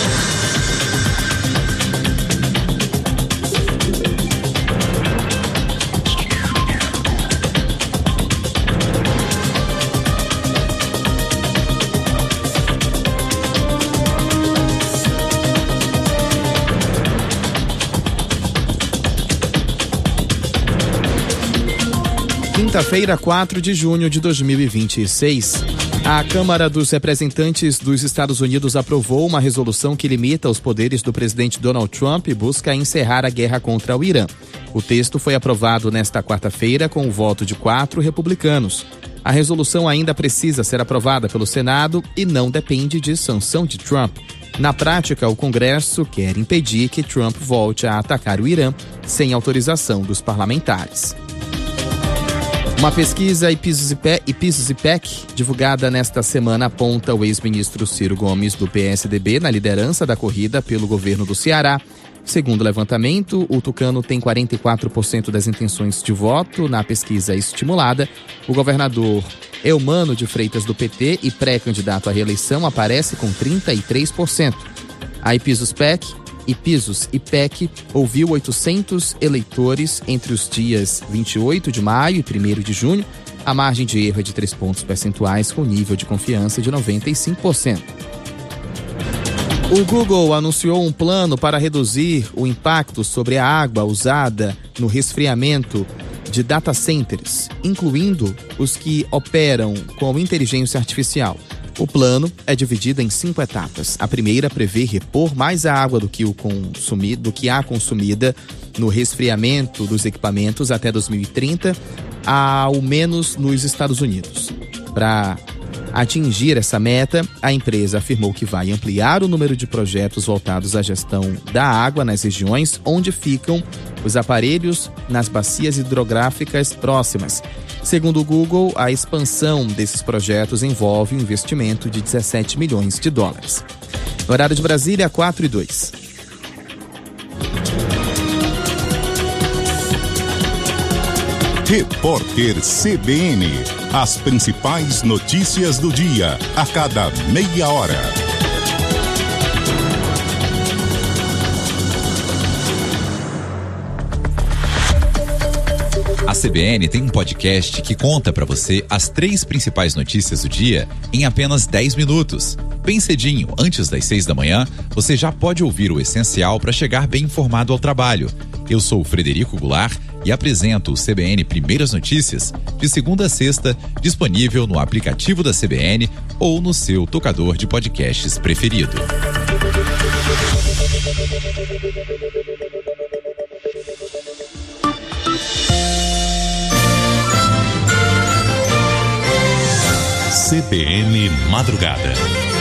Quinta-feira, quatro de junho de dois mil e vinte e seis. A Câmara dos Representantes dos Estados Unidos aprovou uma resolução que limita os poderes do presidente Donald Trump e busca encerrar a guerra contra o Irã. O texto foi aprovado nesta quarta-feira com o voto de quatro republicanos. A resolução ainda precisa ser aprovada pelo Senado e não depende de sanção de Trump. Na prática, o Congresso quer impedir que Trump volte a atacar o Irã sem autorização dos parlamentares. Uma pesquisa Ipsos e P E C, divulgada nesta semana, aponta o ex-ministro Ciro Gomes, do P S D B, na liderança da corrida pelo governo do Ceará. Segundo o levantamento, o tucano tem quarenta e quatro por cento das intenções de voto na pesquisa estimulada. O governador Eumano de Freitas, do P T e pré-candidato à reeleição, aparece com trinta e três por cento. A Ipsos P E C e Pisos e P E C ouviu oitocentos eleitores entre os dias vinte e oito de maio e primeiro de junho. A margem de erro é de três pontos percentuais, com nível de confiança de noventa e cinco por cento. O Google anunciou um plano para reduzir o impacto sobre a água usada no resfriamento de data centers, incluindo os que operam com inteligência artificial. O plano é dividido em cinco etapas. A primeira prevê repor mais a água do que, o consumido, do que a consumida no resfriamento dos equipamentos até dois mil e trinta, ao menos nos Estados Unidos. Para atingir essa meta, a empresa afirmou que vai ampliar o número de projetos voltados à gestão da água nas regiões onde ficam os aparelhos nas bacias hidrográficas próximas. Segundo o Google, a expansão desses projetos envolve um investimento de dezessete milhões de dólares. No horário de Brasília, quatro e dois. Repórter C B N. As principais notícias do dia, a cada meia hora. A C B N tem um podcast que conta para você as três principais notícias do dia em apenas dez minutos. Bem cedinho, antes das seis da manhã, você já pode ouvir o essencial para chegar bem informado ao trabalho. Eu sou o Frederico Goulart e apresento o C B N Primeiras Notícias, de segunda a sexta, disponível no aplicativo da C B N ou no seu tocador de podcasts preferido. C B N Madrugada.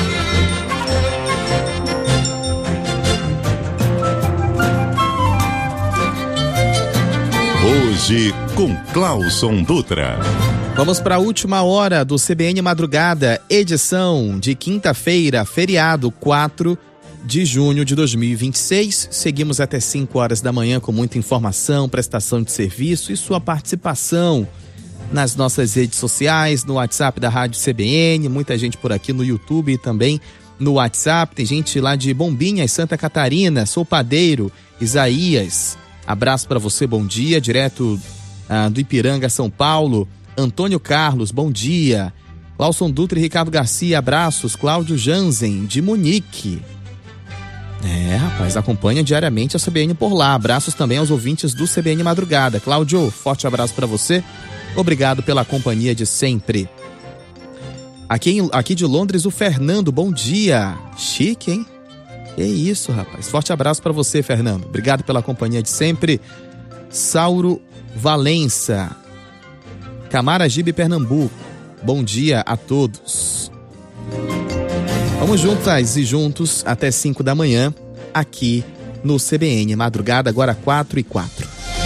Hoje com Clauson Dutra. Vamos para a última hora do C B N Madrugada, edição de quinta-feira, feriado quatro de junho de dois mil e vinte e seis. Seguimos até cinco horas da manhã com muita informação, prestação de serviço e sua participação nas nossas redes sociais, no WhatsApp da Rádio C B N, muita gente por aqui no YouTube e também no WhatsApp. Tem gente lá de Bombinhas, Santa Catarina. Sou padeiro, Isaías. Abraço para você, bom dia. Direto ah, do Ipiranga, São Paulo. Antônio Carlos, bom dia. Clauson Dutra e Ricardo Garcia, abraços. Cláudio Jansen, de Munique. É, rapaz, acompanha diariamente a C B N por lá. Abraços também aos ouvintes do C B N Madrugada. Cláudio, forte abraço para você. Obrigado pela companhia de sempre. Aqui, em, aqui de Londres, o Fernando, bom dia. Chique, hein? Que isso, rapaz. Forte abraço para você, Fernando. Obrigado pela companhia de sempre. Sauro Valença, Camaragibe, Pernambuco. Bom dia a todos. Vamos juntas e juntos até cinco da manhã, aqui no C B N Madrugada, agora quatro e quatro.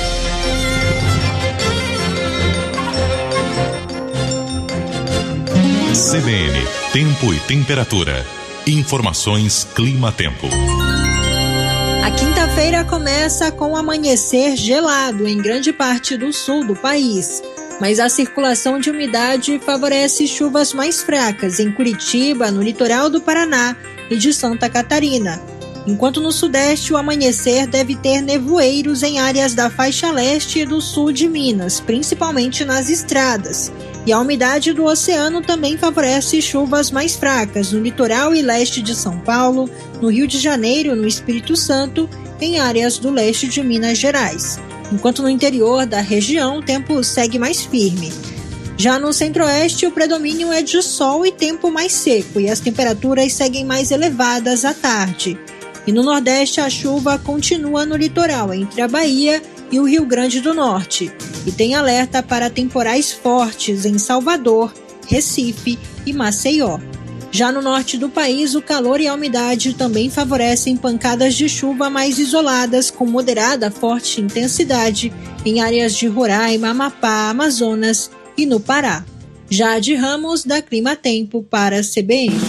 C B N, tempo e temperatura. Informações Clima-Tempo. A quinta-feira começa com amanhecer gelado em grande parte do sul do país, mas a circulação de umidade favorece chuvas mais fracas em Curitiba, no litoral do Paraná e de Santa Catarina, enquanto no sudeste o amanhecer deve ter nevoeiros em áreas da faixa leste e do sul de Minas, principalmente nas estradas. E a umidade do oceano também favorece chuvas mais fracas no litoral e leste de São Paulo, no Rio de Janeiro, no Espírito Santo, em áreas do leste de Minas Gerais. Enquanto no interior da região o tempo segue mais firme. Já no centro-oeste o predomínio é de sol e tempo mais seco e as temperaturas seguem mais elevadas à tarde. E no nordeste a chuva continua no litoral entre a Bahia e o Rio Grande do Norte, e tem alerta para temporais fortes em Salvador, Recife e Maceió. Já no norte do país, o calor e a umidade também favorecem pancadas de chuva mais isoladas com moderada a forte intensidade em áreas de Roraima, Amapá, Amazonas e no Pará. Jade Ramos, da Clima Tempo, para a C B N.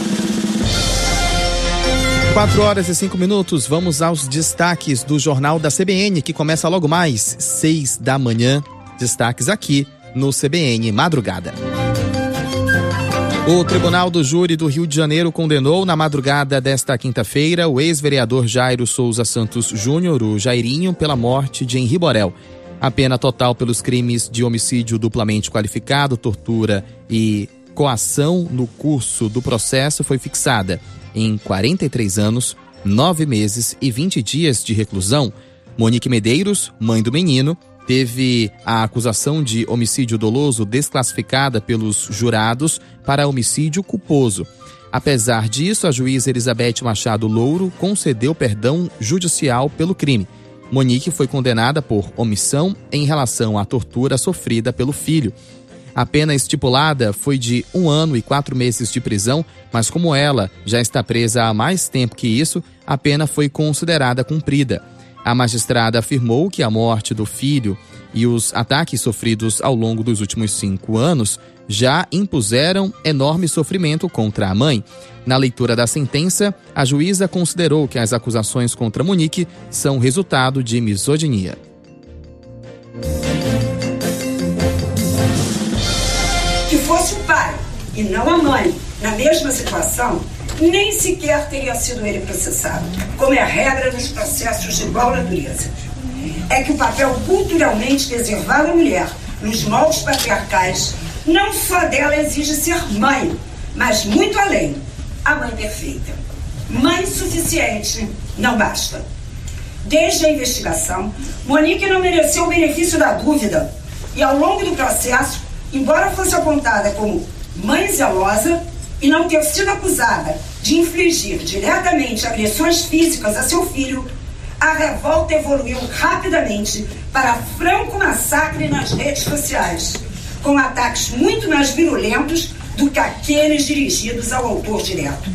quatro horas e cinco minutos, vamos aos destaques do Jornal da C B N, que começa logo mais, seis da manhã. Destaques aqui no C B N Madrugada. O Tribunal do Júri do Rio de Janeiro condenou na madrugada desta quinta-feira o ex-vereador Jairo Souza Santos Júnior, o Jairinho, pela morte de Henri Borel. A pena total pelos crimes de homicídio duplamente qualificado, tortura e coação no curso do processo foi fixada em quarenta e três anos, nove meses e vinte dias de reclusão. Monique Medeiros, mãe do menino, teve a acusação de homicídio doloso desclassificada pelos jurados para homicídio culposo. Apesar disso, a juíza Elizabeth Machado Louro concedeu perdão judicial pelo crime. Monique foi condenada por omissão em relação à tortura sofrida pelo filho. A pena estipulada foi de um ano e quatro meses de prisão, mas como ela já está presa há mais tempo que isso, a pena foi considerada cumprida. A magistrada afirmou que a morte do filho e os ataques sofridos ao longo dos últimos cinco anos já impuseram enorme sofrimento contra a mãe. Na leitura da sentença, a juíza considerou que as acusações contra Monique são resultado de misoginia. Que fosse o pai e não a mãe na mesma situação, nem sequer teria sido ele processado, como é a regra nos processos de igual natureza. É que o papel culturalmente reservado à mulher nos moldes patriarcais não só dela exige ser mãe, mas muito além, a mãe perfeita. Mãe suficiente não basta. Desde a investigação, Monique não mereceu o benefício da dúvida e ao longo do processo, embora fosse apontada como mãe zelosa e não ter sido acusada de infligir diretamente agressões físicas a seu filho, a revolta evoluiu rapidamente para franco massacre nas redes sociais, com ataques muito mais virulentos do que aqueles dirigidos ao autor direto.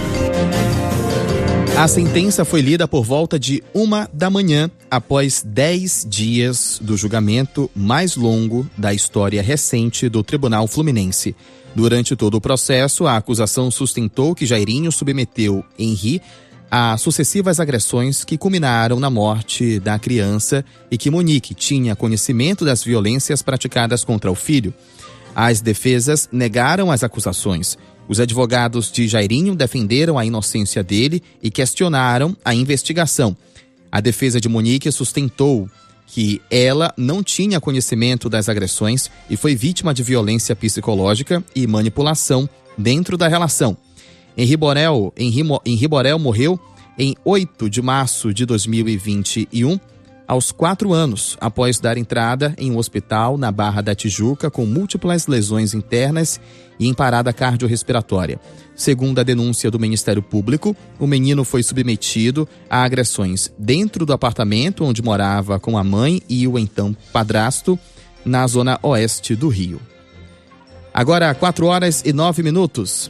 A sentença foi lida por volta de uma da manhã, após dez dias do julgamento mais longo da história recente do Tribunal Fluminense. Durante todo o processo, a acusação sustentou que Jairinho submeteu Henri a sucessivas agressões que culminaram na morte da criança e que Monique tinha conhecimento das violências praticadas contra o filho. As defesas negaram as acusações. Os advogados de Jairinho defenderam a inocência dele e questionaram a investigação. A defesa de Monique sustentou que ela não tinha conhecimento das agressões e foi vítima de violência psicológica e manipulação dentro da relação. Henri Borel, Henri, Henri Borel morreu em oito de março de dois mil e vinte e um, aos quatro anos, após dar entrada em um hospital na Barra da Tijuca com múltiplas lesões internas e em parada cardiorrespiratória. Segundo a denúncia do Ministério Público, o menino foi submetido a agressões dentro do apartamento onde morava com a mãe e o então padrasto, na zona oeste do Rio. Agora, quatro horas e nove minutos.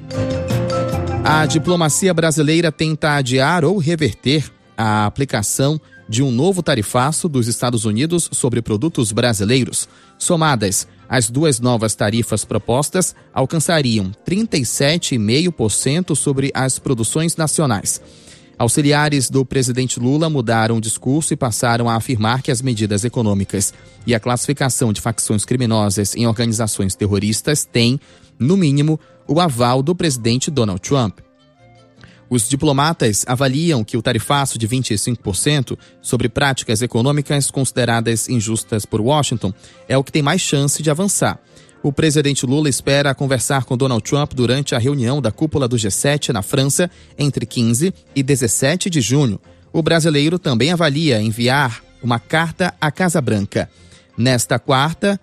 A diplomacia brasileira tenta adiar ou reverter a aplicação de um novo tarifaço dos Estados Unidos sobre produtos brasileiros. Somadas, as duas novas tarifas propostas alcançariam trinta e sete vírgula cinco por cento sobre as produções nacionais. Auxiliares do presidente Lula mudaram o discurso e passaram a afirmar que as medidas econômicas e a classificação de facções criminosas em organizações terroristas têm, no mínimo, o aval do presidente Donald Trump. Os diplomatas avaliam que o tarifaço de vinte e cinco por cento sobre práticas econômicas consideradas injustas por Washington é o que tem mais chance de avançar. O presidente Lula espera conversar com Donald Trump durante a reunião da cúpula do G sete na França entre quinze e dezessete de junho. O brasileiro também avalia enviar uma carta à Casa Branca. Nesta quarta,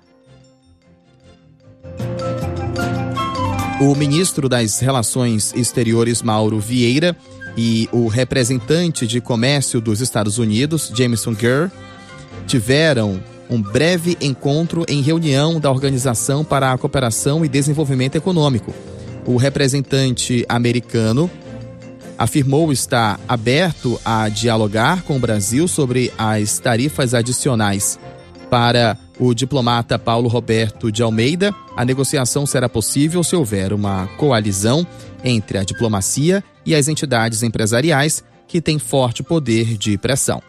o ministro das Relações Exteriores, Mauro Vieira, e o representante de comércio dos Estados Unidos, Jameson Gere, tiveram um breve encontro em reunião da Organização para a Cooperação e Desenvolvimento Econômico. O representante americano afirmou estar aberto a dialogar com o Brasil sobre as tarifas adicionais. Para o diplomata Paulo Roberto de Almeida, a negociação será possível se houver uma coalizão entre a diplomacia e as entidades empresariais que têm forte poder de pressão.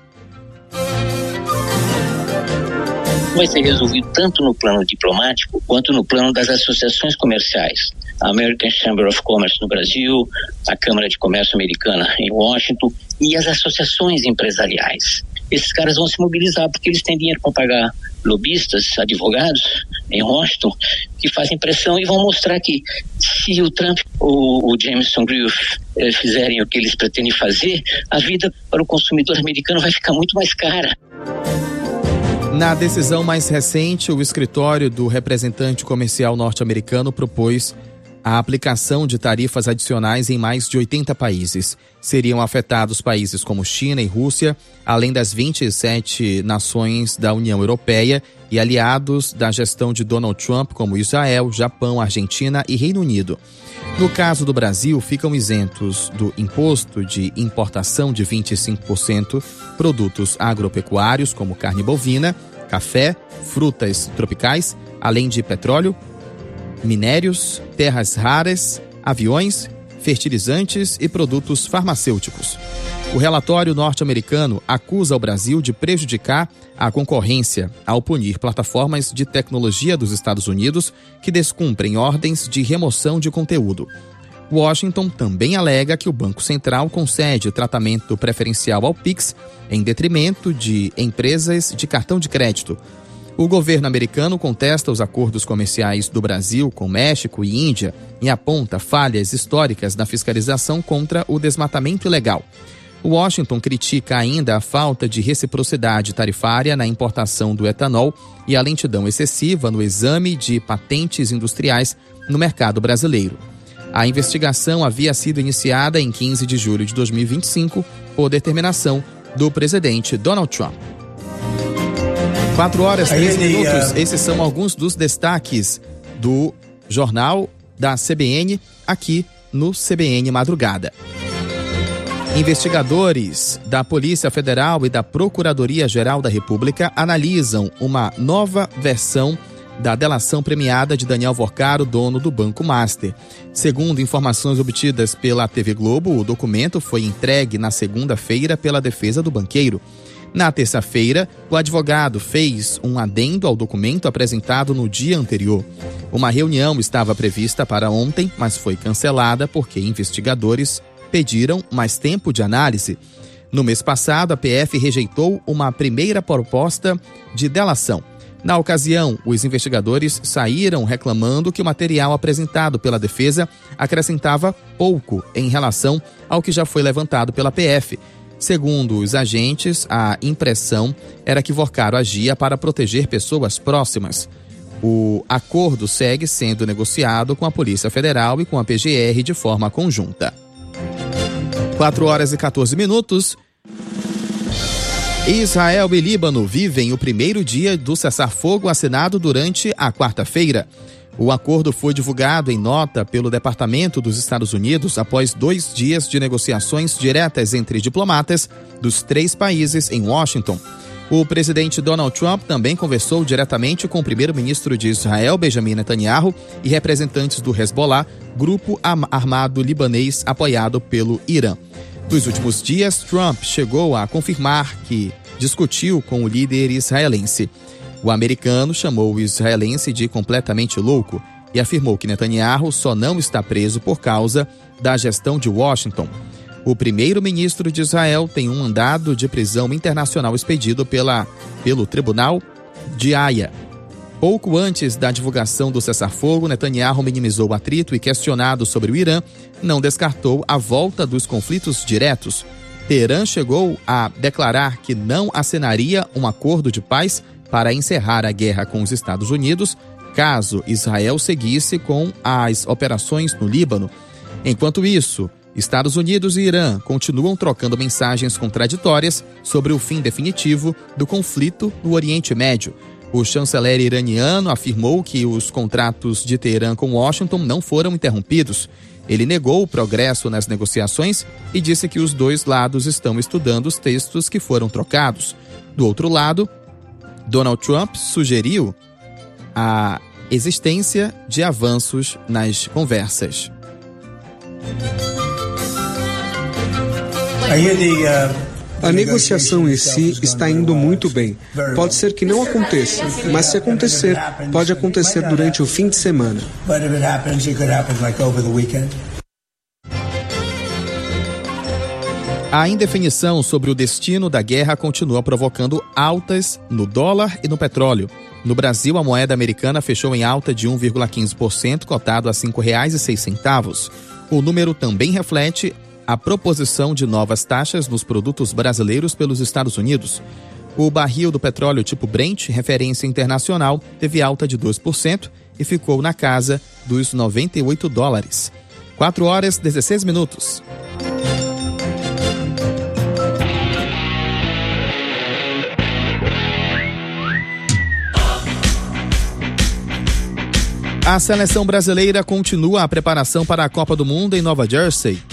Vai ser resolvido tanto no plano diplomático quanto no plano das associações comerciais. a American Chamber of Commerce no Brasil, a Câmara de Comércio Americana em Washington e as associações empresariais. Esses caras vão se mobilizar porque eles têm dinheiro para pagar lobistas, advogados em Washington, que fazem pressão e vão mostrar que se o Trump ou o Jameson Greer eh, fizerem o que eles pretendem fazer, a vida para o consumidor americano vai ficar muito mais cara. Na decisão mais recente, o escritório do representante comercial norte-americano propôs a aplicação de tarifas adicionais em mais de oitenta países. Seriam afetados países como China e Rússia, além das vinte e sete nações da União Europeia e aliados da gestão de Donald Trump, como Israel, Japão, Argentina e Reino Unido. No caso do Brasil, ficam isentos do imposto de importação de vinte e cinco por cento produtos agropecuários, como carne bovina, café, frutas tropicais, além de petróleo, minérios, terras raras, aviões, fertilizantes e produtos farmacêuticos. O relatório norte-americano acusa o Brasil de prejudicar a concorrência ao punir plataformas de tecnologia dos Estados Unidos que descumprem ordens de remoção de conteúdo. Washington também alega que o Banco Central concede tratamento preferencial ao Pix em detrimento de empresas de cartão de crédito. O governo americano contesta os acordos comerciais do Brasil com México e Índia e aponta falhas históricas na fiscalização contra o desmatamento ilegal. Washington critica ainda a falta de reciprocidade tarifária na importação do etanol e a lentidão excessiva no exame de patentes industriais no mercado brasileiro. A investigação havia sido iniciada em quinze de julho de dois mil e vinte e cinco por determinação do presidente Donald Trump. quatro horas e três minutos, esses são alguns dos destaques do Jornal da C B N aqui no C B N Madrugada. Investigadores da Polícia Federal e da Procuradoria-Geral da República analisam uma nova versão da delação premiada de Daniel Vorcaro, dono do Banco Master. Segundo informações obtidas pela T V Globo, o documento foi entregue na segunda-feira pela defesa do banqueiro. Na terça-feira, o advogado fez um adendo ao documento apresentado no dia anterior. Uma reunião estava prevista para ontem, mas foi cancelada porque investigadores pediram mais tempo de análise. No mês passado, a P F rejeitou uma primeira proposta de delação. Na ocasião, os investigadores saíram reclamando que o material apresentado pela defesa acrescentava pouco em relação ao que já foi levantado pela P F. Segundo os agentes, a impressão era que Vorcaro agia para proteger pessoas próximas. O acordo segue sendo negociado com a Polícia Federal e com a P G R de forma conjunta. quatro horas e quatorze minutos. Israel e Líbano vivem o primeiro dia do cessar-fogo assinado durante a quarta-feira. O acordo foi divulgado em nota pelo Departamento dos Estados Unidos após dois dias de negociações diretas entre diplomatas dos três países em Washington. O presidente Donald Trump também conversou diretamente com o primeiro-ministro de Israel, Benjamin Netanyahu, e representantes do Hezbollah, grupo armado libanês apoiado pelo Irã. Nos últimos dias, Trump chegou a confirmar que discutiu com o líder israelense. O americano chamou o israelense de completamente louco e afirmou que Netanyahu só não está preso por causa da gestão de Washington. O primeiro-ministro de Israel tem um mandado de prisão internacional expedido pela, pelo Tribunal de Haia. Pouco antes da divulgação do cessar-fogo, Netanyahu minimizou o atrito e, questionado sobre o Irã, não descartou a volta dos conflitos diretos. Teherã chegou a declarar que não assinaria um acordo de paz para encerrar a guerra com os Estados Unidos, caso Israel seguisse com as operações no Líbano. Enquanto isso, Estados Unidos e Irã continuam trocando mensagens contraditórias sobre o fim definitivo do conflito no Oriente Médio. O chanceler iraniano afirmou que os contratos de Teherã com Washington não foram interrompidos. Ele negou o progresso nas negociações e disse que os dois lados estão estudando os textos que foram trocados. Do outro lado, Donald Trump sugeriu a existência de avanços nas conversas. A negociação em si está indo muito bem. Pode ser que não aconteça, mas se acontecer, pode acontecer durante o fim de semana. A indefinição sobre o destino da guerra continua provocando altas no dólar e no petróleo. No Brasil, a moeda americana fechou em alta de um vírgula quinze por cento, cotado a cinco reais e seis centavos. O número também reflete a proposição de novas taxas nos produtos brasileiros pelos Estados Unidos. O barril do petróleo tipo Brent, referência internacional, teve alta de dois por cento e ficou na casa dos noventa e oito dólares. quatro horas e dezesseis minutos. A seleção brasileira continua a preparação para a Copa do Mundo em Nova Jersey.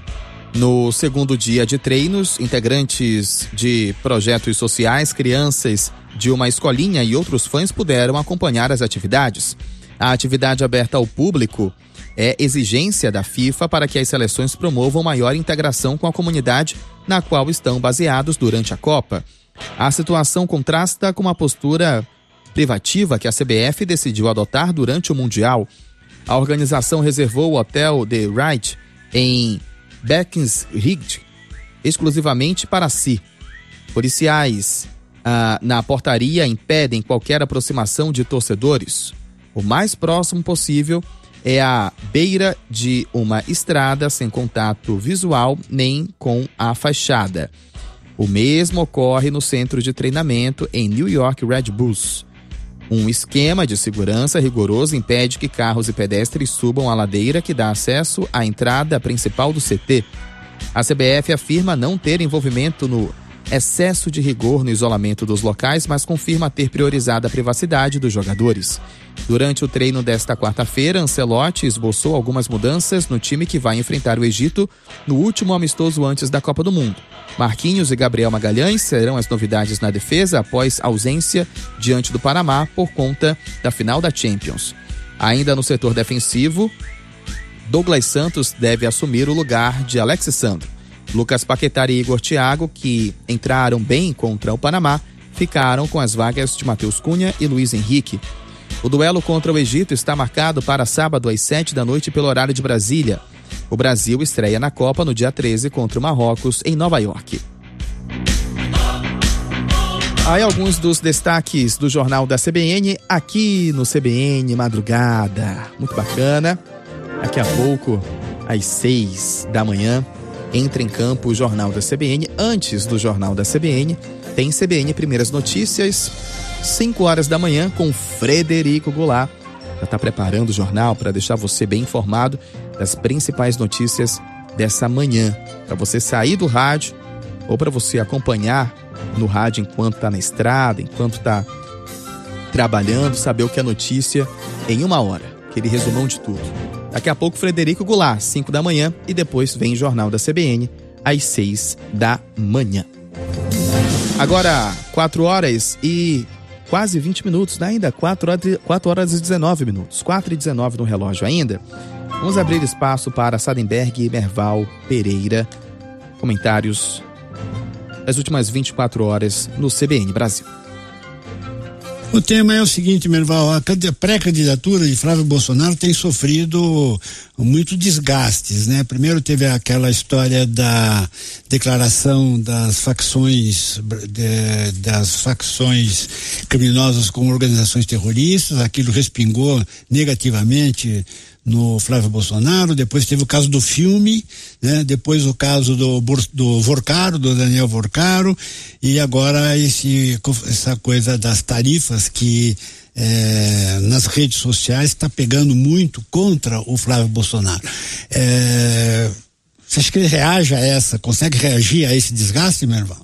No segundo dia de treinos, integrantes de projetos sociais, crianças de uma escolinha e outros fãs puderam acompanhar as atividades. A atividade aberta ao público é exigência da FIFA para que as seleções promovam maior integração com a comunidade na qual estão baseados durante a Copa. A situação contrasta com a postura privativa que a C B F decidiu adotar durante o Mundial. A organização reservou o hotel The Wright em Beckensried exclusivamente para si. Policiais ah, na portaria impedem qualquer aproximação de torcedores. O mais próximo possível é a beira de uma estrada sem contato visual nem com a fachada. O mesmo ocorre no centro de treinamento em New York Red Bulls. Um esquema de segurança rigoroso impede que carros e pedestres subam a ladeira que dá acesso à entrada principal do C T. A C B F afirma não ter envolvimento no excesso de rigor no isolamento dos locais, mas confirma ter priorizado a privacidade dos jogadores. Durante o treino desta quarta-feira, Ancelotti esboçou algumas mudanças no time que vai enfrentar o Egito no último amistoso antes da Copa do Mundo. Marquinhos e Gabriel Magalhães serão as novidades na defesa após ausência diante do Panamá por conta da final da Champions. Ainda no setor defensivo, Douglas Santos deve assumir o lugar de Alexis Sandro. Lucas Paquetá e Igor Thiago, que entraram bem contra o Panamá, ficaram com as vagas de Matheus Cunha e Luiz Henrique. O duelo contra o Egito está marcado para sábado às sete da noite pelo horário de Brasília. O Brasil estreia na Copa no dia treze contra o Marrocos, em Nova York. Aí alguns dos destaques do Jornal da C B N, aqui no C B N Madrugada. Muito bacana. Daqui a pouco, às seis da manhã, entra em campo o Jornal da C B N. Antes do Jornal da C B N, tem C B N Primeiras Notícias, cinco horas da manhã, com Frederico Goulart. Já está preparando o jornal para deixar você bem informado das principais notícias dessa manhã. Para você sair do rádio ou para você acompanhar no rádio enquanto está na estrada, enquanto está trabalhando, saber o que é notícia em uma hora. Aquele resumão de tudo. Daqui a pouco, Frederico Goulart, cinco da manhã, e depois vem Jornal da C B N, às seis da manhã. Agora, quatro horas e quase vinte minutos, né? Ainda quatro horas e dezenove minutos, quatro e dezenove no relógio ainda. Vamos abrir espaço para Sadenberg e Merval Pereira. Comentários das últimas vinte e quatro horas no C B N Brasil. O tema é o seguinte, Merval, a pré-candidatura de Flávio Bolsonaro tem sofrido muito desgastes, né? Primeiro teve aquela história da declaração das facções, de, das facções criminosas como organizações terroristas, aquilo respingou negativamente no Flávio Bolsonaro. Depois teve o caso do filme, né? Depois o caso do, do Vorcaro, do Daniel Vorcaro, e agora esse, essa coisa das tarifas que é, nas redes sociais está pegando muito contra o Flávio Bolsonaro. É, você acha que ele reage a essa, consegue reagir a esse desgaste, Merval?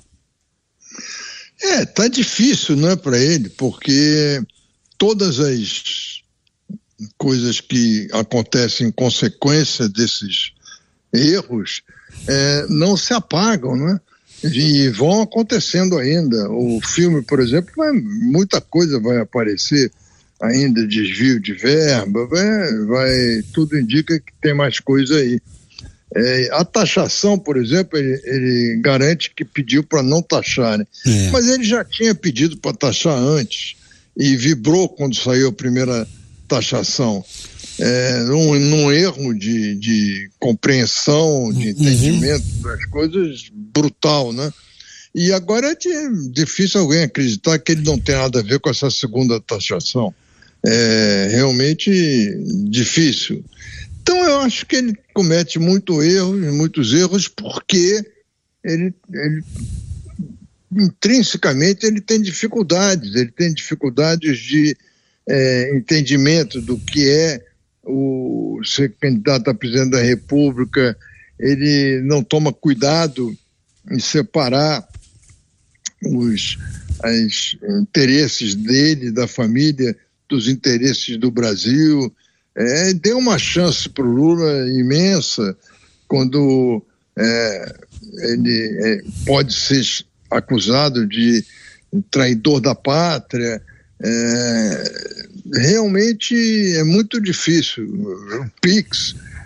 É, tá difícil, né, para ele, porque todas as coisas que acontecem em consequência desses erros é, não se apagam, né? E vão acontecendo ainda. O filme, por exemplo, vai, muita coisa vai aparecer ainda, desvio de verba, vai, vai, tudo indica que tem mais coisa aí. É, a taxação, por exemplo, ele, ele garante que pediu para não taxar, né? É. Mas ele já tinha pedido para taxar antes e vibrou quando saiu a primeira taxação. É, num, num erro de, de compreensão, de entendimento uhum. das coisas brutal, né? E agora é difícil alguém acreditar que ele não tem nada a ver com essa segunda taxação. É realmente difícil. Então eu acho que ele comete muito erros, muitos erros, porque ele, ele intrinsecamente ele tem dificuldades, ele tem dificuldades de é, entendimento do que é o ser candidato a presidente da República. Ele não toma cuidado em separar os os interesses dele, da família, dos interesses do Brasil. É, deu uma chance para o Lula imensa quando é, ele é, pode ser acusado de traidor da pátria. É, realmente é muito difícil. O Pix,